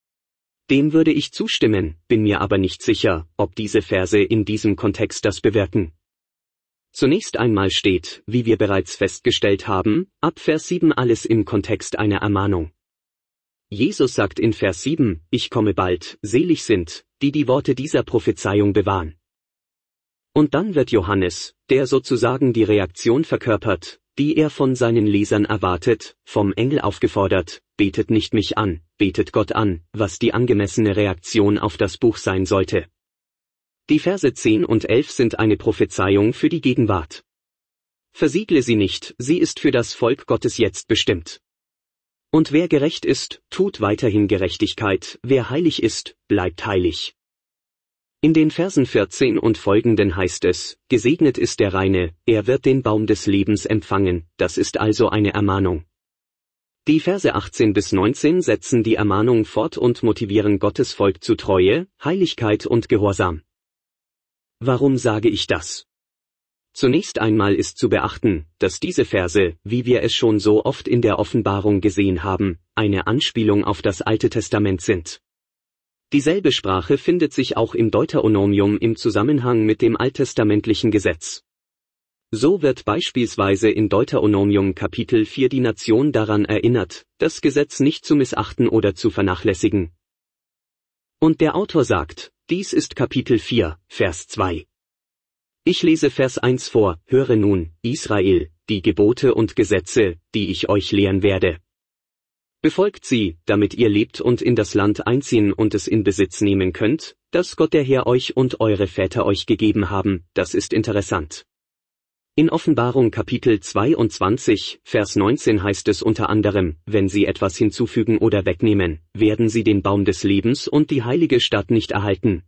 Dem würde ich zustimmen, bin mir aber nicht sicher, ob diese Verse in diesem Kontext das bewirken. Zunächst einmal steht, wie wir bereits festgestellt haben, ab Vers 7 alles im Kontext einer Ermahnung. Jesus sagt in Vers 7, ich komme bald, selig sind, die die Worte dieser Prophezeiung bewahren. Und dann wird Johannes, der sozusagen die Reaktion verkörpert, die er von seinen Lesern erwartet, vom Engel aufgefordert, betet nicht mich an, betet Gott an, was die angemessene Reaktion auf das Buch sein sollte. Die Verse 10 und 11 sind eine Prophezeiung für die Gegenwart. Versiegle sie nicht, sie ist für das Volk Gottes jetzt bestimmt. Und wer gerecht ist, tut weiterhin Gerechtigkeit, wer heilig ist, bleibt heilig. In den Versen 14 und folgenden heißt es, gesegnet ist der Reine, er wird den Baum des Lebens empfangen, das ist also eine Ermahnung. Die Verse 18 bis 19 setzen die Ermahnung fort und motivieren Gottes Volk zu Treue, Heiligkeit und Gehorsam. Warum sage ich das? Zunächst einmal ist zu beachten, dass diese Verse, wie wir es schon so oft in der Offenbarung gesehen haben, eine Anspielung auf das Alte Testament sind. Dieselbe Sprache findet sich auch im Deuteronomium im Zusammenhang mit dem alttestamentlichen Gesetz. So wird beispielsweise in Deuteronomium Kapitel 4 die Nation daran erinnert, das Gesetz nicht zu missachten oder zu vernachlässigen. Und der Autor sagt, dies ist Kapitel 4, Vers 2. Ich lese Vers 1 vor, höre nun, Israel, die Gebote und Gesetze, die ich euch lehren werde. Befolgt sie, damit ihr lebt und in das Land einziehen und es in Besitz nehmen könnt, das Gott der Herr euch und eure Väter euch gegeben haben, das ist interessant. In Offenbarung Kapitel 22, Vers 19 heißt es unter anderem, wenn sie etwas hinzufügen oder wegnehmen, werden sie den Baum des Lebens und die heilige Stadt nicht erhalten.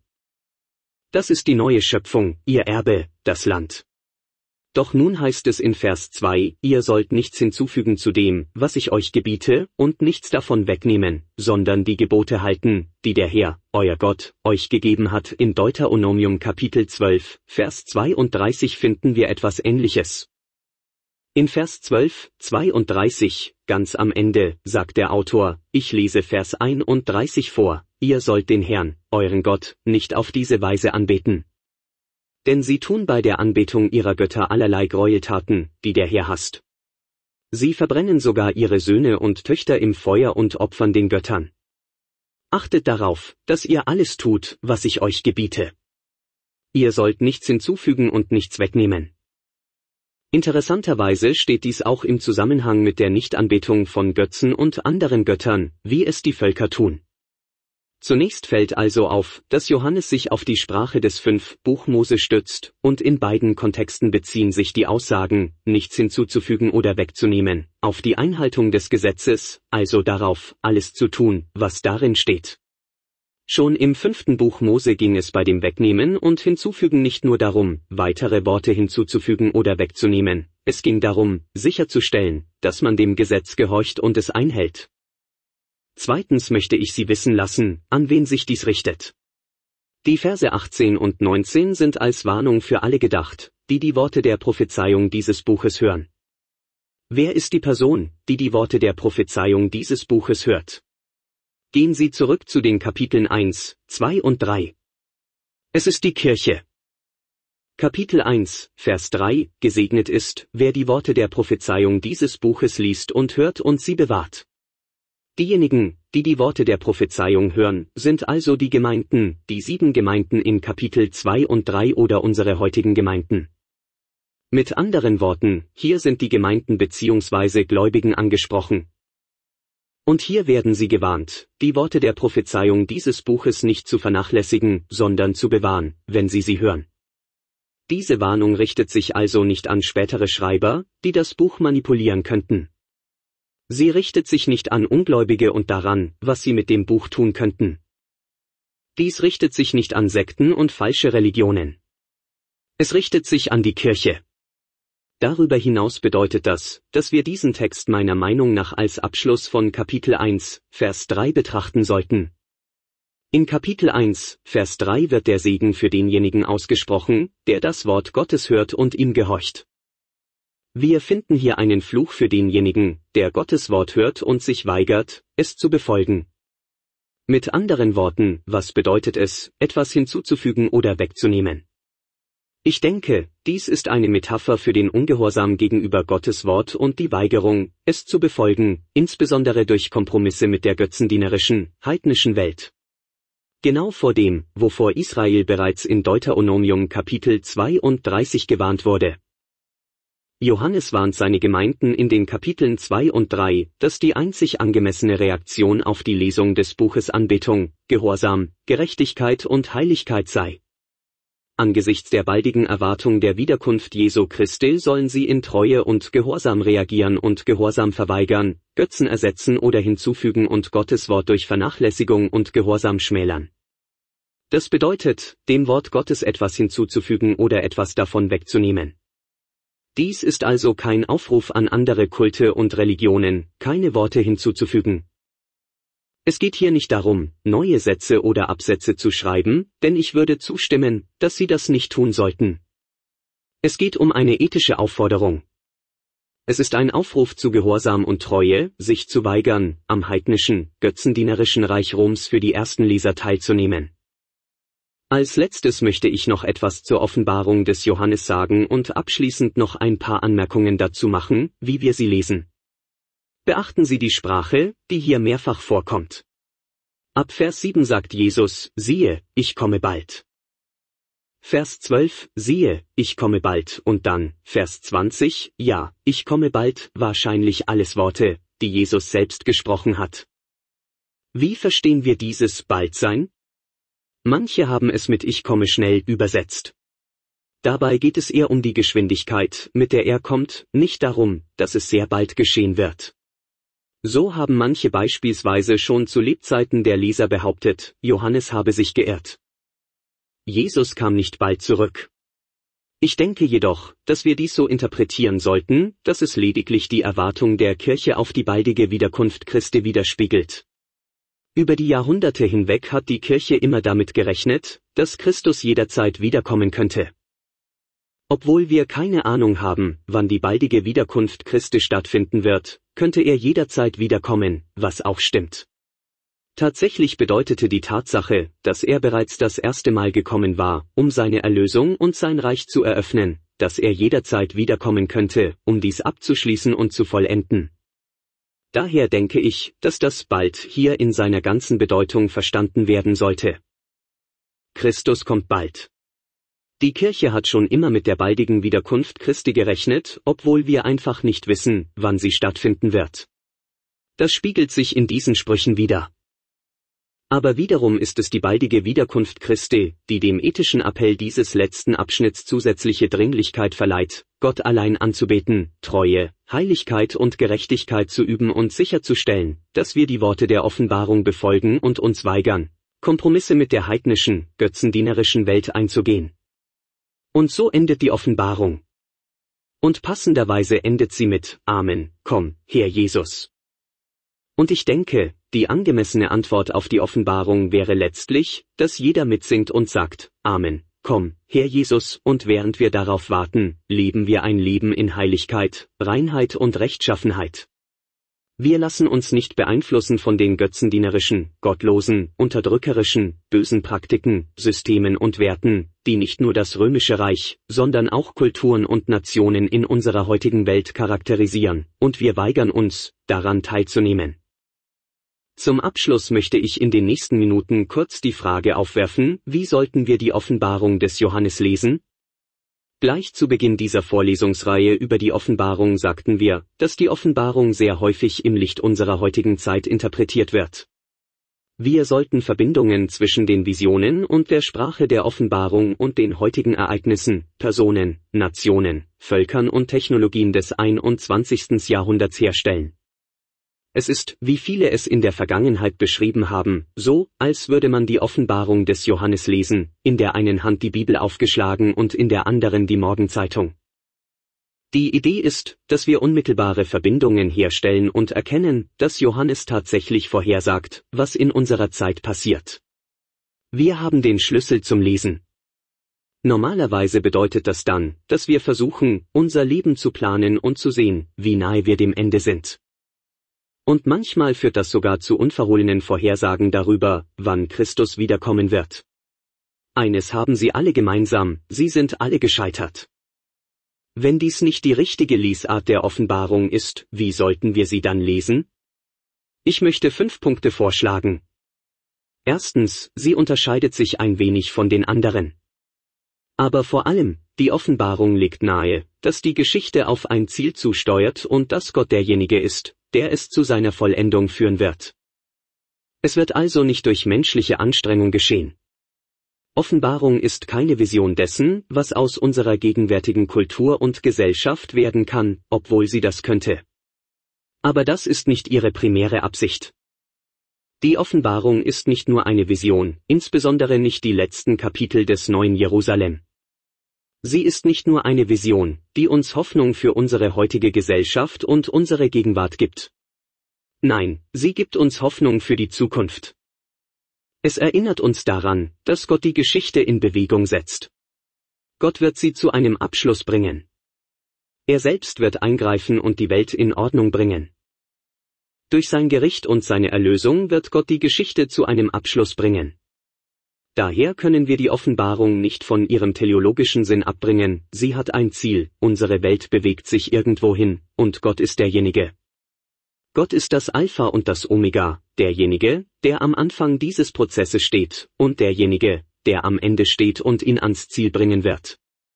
Das ist die neue Schöpfung, ihr Erbe, das Land. Doch nun heißt es in Vers 2, ihr sollt nichts hinzufügen zu dem, was ich euch gebiete, und nichts davon wegnehmen, sondern die Gebote halten, die der Herr, euer Gott, euch gegeben hat. In Deuteronomium Kapitel 12, Vers 32 finden wir etwas Ähnliches. In Vers 12, 32, ganz am Ende, sagt der Autor, ich lese Vers 31 vor, ihr sollt den Herrn, euren Gott, nicht auf diese Weise anbeten. Denn sie tun bei der Anbetung ihrer Götter allerlei Gräueltaten, die der Herr hasst. Sie verbrennen sogar ihre Söhne und Töchter im Feuer und opfern den Göttern. Achtet darauf, dass ihr alles tut, was ich euch gebiete. Ihr sollt nichts hinzufügen und nichts wegnehmen. Interessanterweise steht dies auch im Zusammenhang mit der Nichtanbetung von Götzen und anderen Göttern, wie es die Völker tun. Zunächst fällt also auf, dass Johannes sich auf die Sprache des 5. Buch Mose stützt, und in beiden Kontexten beziehen sich die Aussagen, nichts hinzuzufügen oder wegzunehmen, auf die Einhaltung des Gesetzes, also darauf, alles zu tun, was darin steht. Schon im 5. Buch Mose ging es bei dem Wegnehmen und Hinzufügen nicht nur darum, weitere Worte hinzuzufügen oder wegzunehmen, es ging darum, sicherzustellen, dass man dem Gesetz gehorcht und es einhält. Zweitens möchte ich Sie wissen lassen, an wen sich dies richtet. Die Verse 18 und 19 sind als Warnung für alle gedacht, die die Worte der Prophezeiung dieses Buches hören. Wer ist die Person, die die Worte der Prophezeiung dieses Buches hört? Gehen Sie zurück zu den Kapiteln 1, 2 und 3. Es ist die Kirche. Kapitel 1, Vers 3, gesegnet ist, wer die Worte der Prophezeiung dieses Buches liest und hört und sie bewahrt. Diejenigen, die die Worte der Prophezeiung hören, sind also die Gemeinden, die 7 Gemeinden in Kapitel 2 und 3 oder unsere heutigen Gemeinden. Mit anderen Worten, hier sind die Gemeinden bzw. Gläubigen angesprochen. Und hier werden sie gewarnt, die Worte der Prophezeiung dieses Buches nicht zu vernachlässigen, sondern zu bewahren, wenn sie hören. Diese Warnung richtet sich also nicht an spätere Schreiber, die das Buch manipulieren könnten. Sie richtet sich nicht an Ungläubige und daran, was sie mit dem Buch tun könnten. Dies richtet sich nicht an Sekten und falsche Religionen. Es richtet sich an die Kirche. Darüber hinaus bedeutet das, dass wir diesen Text meiner Meinung nach als Abschluss von Kapitel 1, Vers 3 betrachten sollten. In Kapitel 1, Vers 3 wird der Segen für denjenigen ausgesprochen, der das Wort Gottes hört und ihm gehorcht. Wir finden hier einen Fluch für denjenigen, der Gottes Wort hört und sich weigert, es zu befolgen. Mit anderen Worten, was bedeutet es, etwas hinzuzufügen oder wegzunehmen? Ich denke, dies ist eine Metapher für den Ungehorsam gegenüber Gottes Wort und die Weigerung, es zu befolgen, insbesondere durch Kompromisse mit der götzendienerischen, heidnischen Welt. Genau vor dem, wovor Israel bereits in Deuteronomium Kapitel 32 gewarnt wurde. Johannes warnt seine Gemeinden in den Kapiteln 2 und 3, dass die einzig angemessene Reaktion auf die Lesung des Buches Anbetung, Gehorsam, Gerechtigkeit und Heiligkeit sei. Angesichts der baldigen Erwartung der Wiederkunft Jesu Christi sollen sie in Treue und Gehorsam reagieren und Gehorsam verweigern, Götzen ersetzen oder hinzufügen und Gottes Wort durch Vernachlässigung und Gehorsam schmälern. Das bedeutet, dem Wort Gottes etwas hinzuzufügen oder etwas davon wegzunehmen. Dies ist also kein Aufruf an andere Kulte und Religionen, keine Worte hinzuzufügen. Es geht hier nicht darum, neue Sätze oder Absätze zu schreiben, denn ich würde zustimmen, dass Sie das nicht tun sollten. Es geht um eine ethische Aufforderung. Es ist ein Aufruf zu Gehorsam und Treue, sich zu weigern, am heidnischen, götzendienerischen Reich Roms für die ersten Leser teilzunehmen. Als letztes möchte ich noch etwas zur Offenbarung des Johannes sagen und abschließend noch ein paar Anmerkungen dazu machen, wie wir sie lesen. Beachten Sie die Sprache, die hier mehrfach vorkommt. Ab Vers 7 sagt Jesus, siehe, ich komme bald. Vers 12, siehe, ich komme bald und dann, Vers 20, ja, ich komme bald, wahrscheinlich alles Worte, die Jesus selbst gesprochen hat. Wie verstehen wir dieses Baldsein? Manche haben es mit Ich komme schnell übersetzt. Dabei geht es eher um die Geschwindigkeit, mit der er kommt, nicht darum, dass es sehr bald geschehen wird. So haben manche beispielsweise schon zu Lebzeiten der Leser behauptet, Johannes habe sich geirrt. Jesus kam nicht bald zurück. Ich denke jedoch, dass wir dies so interpretieren sollten, dass es lediglich die Erwartung der Kirche auf die baldige Wiederkunft Christi widerspiegelt. Über die Jahrhunderte hinweg hat die Kirche immer damit gerechnet, dass Christus jederzeit wiederkommen könnte. Obwohl wir keine Ahnung haben, wann die baldige Wiederkunft Christi stattfinden wird, könnte er jederzeit wiederkommen, was auch stimmt. Tatsächlich bedeutete die Tatsache, dass er bereits das erste Mal gekommen war, um seine Erlösung und sein Reich zu eröffnen, dass er jederzeit wiederkommen könnte, um dies abzuschließen und zu vollenden. Daher denke ich, dass das bald hier in seiner ganzen Bedeutung verstanden werden sollte. Christus kommt bald. Die Kirche hat schon immer mit der baldigen Wiederkunft Christi gerechnet, obwohl wir einfach nicht wissen, wann sie stattfinden wird. Das spiegelt sich in diesen Sprüchen wider. Aber wiederum ist es die baldige Wiederkunft Christi, die dem ethischen Appell dieses letzten Abschnitts zusätzliche Dringlichkeit verleiht, Gott allein anzubeten, Treue, Heiligkeit und Gerechtigkeit zu üben und sicherzustellen, dass wir die Worte der Offenbarung befolgen und uns weigern, Kompromisse mit der heidnischen, götzendienerischen Welt einzugehen. Und so endet die Offenbarung. Und passenderweise endet sie mit Amen, komm, Herr Jesus. Und ich denke, die angemessene Antwort auf die Offenbarung wäre letztlich, dass jeder mitsingt und sagt, Amen, komm, Herr Jesus, und während wir darauf warten, leben wir ein Leben in Heiligkeit, Reinheit und Rechtschaffenheit. Wir lassen uns nicht beeinflussen von den götzendienerischen, gottlosen, unterdrückerischen, bösen Praktiken, Systemen und Werten, die nicht nur das Römische Reich, sondern auch Kulturen und Nationen in unserer heutigen Welt charakterisieren, und wir weigern uns, daran teilzunehmen. Zum Abschluss möchte ich in den nächsten Minuten kurz die Frage aufwerfen, wie sollten wir die Offenbarung des Johannes lesen? Gleich zu Beginn dieser Vorlesungsreihe über die Offenbarung sagten wir, dass die Offenbarung sehr häufig im Licht unserer heutigen Zeit interpretiert wird. Wir sollten Verbindungen zwischen den Visionen und der Sprache der Offenbarung und den heutigen Ereignissen, Personen, Nationen, Völkern und Technologien des 21. Jahrhunderts herstellen. Es ist, wie viele es in der Vergangenheit beschrieben haben, so, als würde man die Offenbarung des Johannes lesen, in der einen Hand die Bibel aufgeschlagen und in der anderen die Morgenzeitung. Die Idee ist, dass wir unmittelbare Verbindungen herstellen und erkennen, dass Johannes tatsächlich vorhersagt, was in unserer Zeit passiert. Wir haben den Schlüssel zum Lesen. Normalerweise bedeutet das dann, dass wir versuchen, unser Leben zu planen und zu sehen, wie nahe wir dem Ende sind. Und manchmal führt das sogar zu unverhohlenen Vorhersagen darüber, wann Christus wiederkommen wird. Eines haben sie alle gemeinsam, sie sind alle gescheitert. Wenn dies nicht die richtige Lesart der Offenbarung ist, wie sollten wir sie dann lesen? Ich möchte 5 Punkte vorschlagen. Erstens, sie unterscheidet sich ein wenig von den anderen. Aber vor allem, Die Offenbarung legt nahe, dass die Geschichte auf ein Ziel zusteuert und dass Gott derjenige ist, der es zu seiner Vollendung führen wird. Es wird also nicht durch menschliche Anstrengung geschehen. Offenbarung ist keine Vision dessen, was aus unserer gegenwärtigen Kultur und Gesellschaft werden kann, obwohl sie das könnte. Aber das ist nicht ihre primäre Absicht. Die Offenbarung ist nicht nur eine Vision, insbesondere nicht die letzten Kapitel des neuen Jerusalem. Sie ist nicht nur eine Vision, die uns Hoffnung für unsere heutige Gesellschaft und unsere Gegenwart gibt. Nein, sie gibt uns Hoffnung für die Zukunft. Es erinnert uns daran, dass Gott die Geschichte in Bewegung setzt. Gott wird sie zu einem Abschluss bringen. Er selbst wird eingreifen und die Welt in Ordnung bringen. Durch sein Gericht und seine Erlösung wird Gott die Geschichte zu einem Abschluss bringen. Daher können wir die Offenbarung nicht von ihrem teleologischen Sinn abbringen, sie hat ein Ziel, unsere Welt bewegt sich irgendwo hin, und Gott ist derjenige. Gott ist das Alpha und das Omega, derjenige, der am Anfang dieses Prozesses steht, und derjenige, der am Ende steht und ihn ans Ziel bringen wird.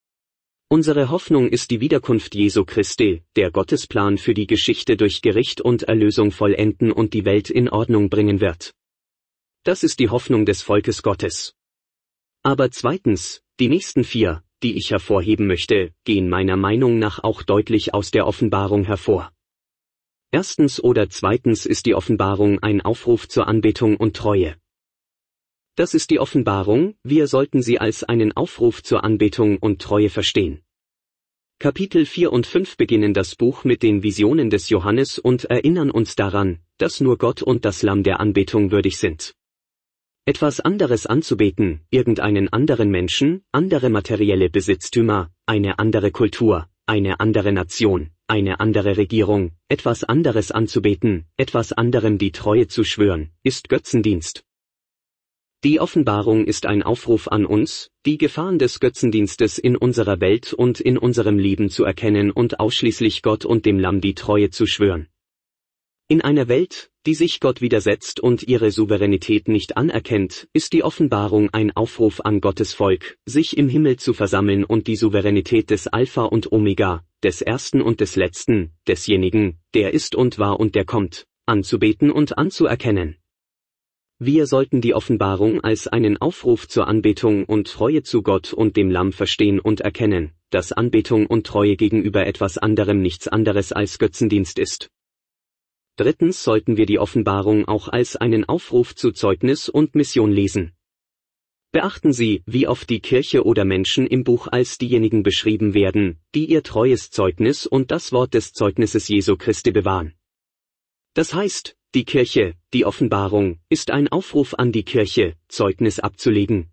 Unsere Hoffnung ist die Wiederkunft Jesu Christi, der Gottes Plan für die Geschichte durch Gericht und Erlösung vollenden und die Welt in Ordnung bringen wird. Das ist die Hoffnung des Volkes Gottes. Aber zweitens, die nächsten 4, die ich hervorheben möchte, gehen meiner Meinung nach auch deutlich aus der Offenbarung hervor. Erstens oder zweitens ist die Offenbarung ein Aufruf zur Anbetung und Treue. Das ist die Offenbarung, wir sollten sie als einen Aufruf zur Anbetung und Treue verstehen. Kapitel 4 und 5 beginnen das Buch mit den Visionen des Johannes und erinnern uns daran, dass nur Gott und das Lamm der Anbetung würdig sind. Etwas anderes anzubeten, irgendeinen anderen Menschen, andere materielle Besitztümer, eine andere Kultur, eine andere Nation, eine andere Regierung, etwas anderes anzubeten, etwas anderem die Treue zu schwören, ist Götzendienst. Die Offenbarung ist ein Aufruf an uns, die Gefahren des Götzendienstes in unserer Welt und in unserem Leben zu erkennen und ausschließlich Gott und dem Lamm die Treue zu schwören. In einer Welt, die sich Gott widersetzt und ihre Souveränität nicht anerkennt, ist die Offenbarung ein Aufruf an Gottes Volk, sich im Himmel zu versammeln und die Souveränität des Alpha und Omega, des Ersten und des Letzten, desjenigen, der ist und war und der kommt, anzubeten und anzuerkennen. Wir sollten die Offenbarung als einen Aufruf zur Anbetung und Treue zu Gott und dem Lamm verstehen und erkennen, dass Anbetung und Treue gegenüber etwas anderem nichts anderes als Götzendienst ist. Drittens sollten wir die Offenbarung auch als einen Aufruf zu Zeugnis und Mission lesen. Beachten Sie, wie oft die Kirche oder Menschen im Buch als diejenigen beschrieben werden, die ihr treues Zeugnis und das Wort des Zeugnisses Jesu Christi bewahren. Das heißt, die Kirche, die Offenbarung, ist ein Aufruf an die Kirche, Zeugnis abzulegen.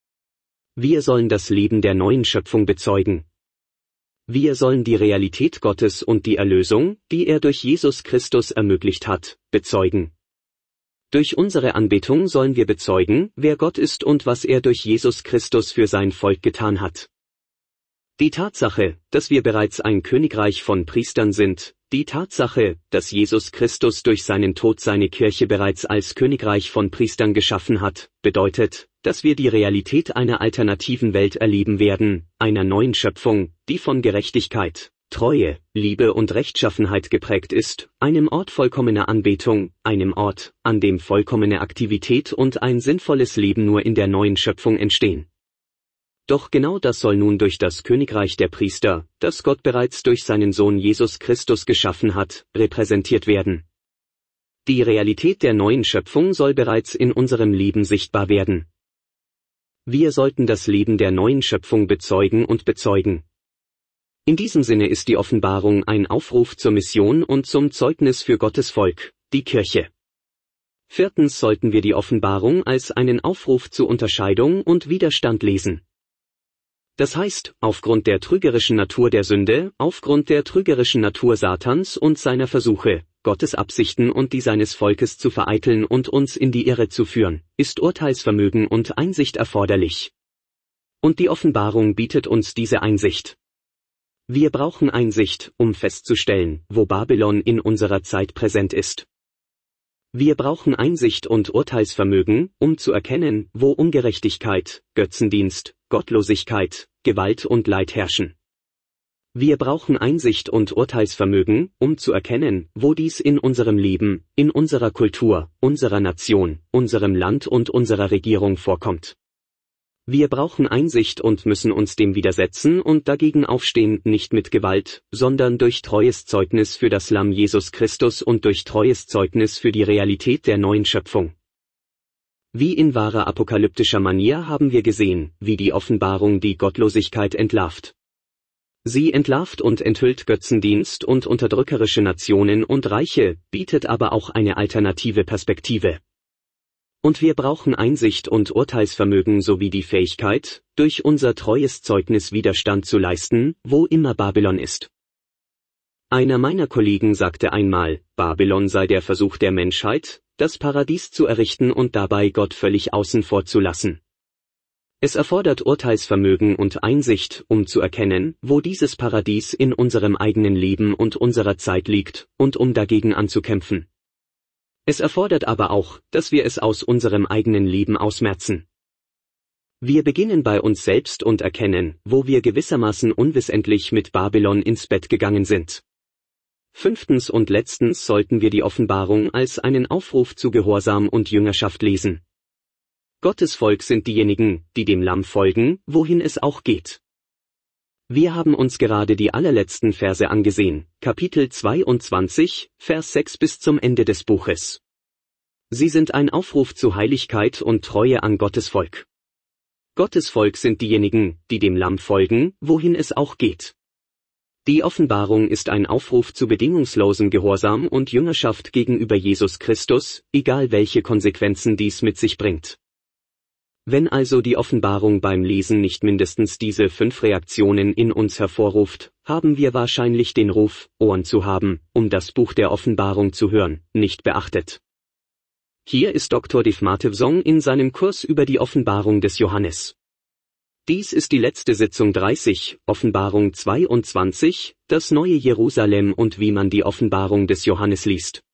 Wir sollen das Leben der neuen Schöpfung bezeugen. Wir sollen die Realität Gottes und die Erlösung, die er durch Jesus Christus ermöglicht hat, bezeugen. Durch unsere Anbetung sollen wir bezeugen, wer Gott ist und was er durch Jesus Christus für sein Volk getan hat. Die Tatsache, dass wir bereits ein Königreich von Priestern sind, die Tatsache, dass Jesus Christus durch seinen Tod seine Kirche bereits als Königreich von Priestern geschaffen hat, bedeutet, dass wir die Realität einer alternativen Welt erleben werden, einer neuen Schöpfung, die von Gerechtigkeit, Treue, Liebe und Rechtschaffenheit geprägt ist, einem Ort vollkommener Anbetung, einem Ort, an dem vollkommene Aktivität und ein sinnvolles Leben nur in der neuen Schöpfung entstehen. Doch genau das soll nun durch das Königreich der Priester, das Gott bereits durch seinen Sohn Jesus Christus geschaffen hat, repräsentiert werden. Die Realität der neuen Schöpfung soll bereits in unserem Leben sichtbar werden. Wir sollten das Leben der neuen Schöpfung bezeugen und bezeugen. In diesem Sinne ist die Offenbarung ein Aufruf zur Mission und zum Zeugnis für Gottes Volk, die Kirche. Viertens sollten wir die Offenbarung als einen Aufruf zur Unterscheidung und Widerstand lesen. Das heißt, aufgrund der trügerischen Natur der Sünde, aufgrund der trügerischen Natur Satans und seiner Versuche, Gottes Absichten und die seines Volkes zu vereiteln und uns in die Irre zu führen, ist Urteilsvermögen und Einsicht erforderlich. Und die Offenbarung bietet uns diese Einsicht. Wir brauchen Einsicht, um festzustellen, wo Babylon in unserer Zeit präsent ist. Wir brauchen Einsicht und Urteilsvermögen, um zu erkennen, wo Ungerechtigkeit, Götzendienst, Gottlosigkeit, Gewalt und Leid herrschen. Wir brauchen Einsicht und Urteilsvermögen, um zu erkennen, wo dies in unserem Leben, in unserer Kultur, unserer Nation, unserem Land und unserer Regierung vorkommt. Wir brauchen Einsicht und müssen uns dem widersetzen und dagegen aufstehen, nicht mit Gewalt, sondern durch treues Zeugnis für das Lamm Jesus Christus und durch treues Zeugnis für die Realität der neuen Schöpfung. Wie in wahrer apokalyptischer Manier haben wir gesehen, wie die Offenbarung die Gottlosigkeit entlarvt. Sie entlarvt und enthüllt Götzendienst und unterdrückerische Nationen und Reiche, bietet aber auch eine alternative Perspektive. Und wir brauchen Einsicht und Urteilsvermögen sowie die Fähigkeit, durch unser treues Zeugnis Widerstand zu leisten, wo immer Babylon ist. Einer meiner Kollegen sagte einmal, Babylon sei der Versuch der Menschheit, das Paradies zu errichten und dabei Gott völlig außen vor zu lassen. Es erfordert Urteilsvermögen und Einsicht, um zu erkennen, wo dieses Paradies in unserem eigenen Leben und unserer Zeit liegt, und um dagegen anzukämpfen. Es erfordert aber auch, dass wir es aus unserem eigenen Leben ausmerzen. Wir beginnen bei uns selbst und erkennen, wo wir gewissermaßen unwissentlich mit Babylon ins Bett gegangen sind. 5. und letztens sollten wir die Offenbarung als einen Aufruf zu Gehorsam und Jüngerschaft lesen. Gottes Volk sind diejenigen, die dem Lamm folgen, wohin es auch geht. Wir haben uns gerade die allerletzten Verse angesehen, Kapitel 22, Vers 6 bis zum Ende des Buches. Sie sind ein Aufruf zu Heiligkeit und Treue an Gottes Volk. Gottes Volk sind diejenigen, die dem Lamm folgen, wohin es auch geht. Die Offenbarung ist ein Aufruf zu bedingungslosem Gehorsam und Jüngerschaft gegenüber Jesus Christus, egal welche Konsequenzen dies mit sich bringt. Wenn also die Offenbarung beim Lesen nicht mindestens diese 5 Reaktionen in uns hervorruft, haben wir wahrscheinlich den Ruf, Ohren zu haben, um das Buch der Offenbarung zu hören, nicht beachtet. Hier ist Dr. Dave Matevsong in seinem Kurs über die Offenbarung des Johannes. Dies ist die letzte Sitzung 30, Offenbarung 22, das neue Jerusalem und wie man die Offenbarung des Johannes liest.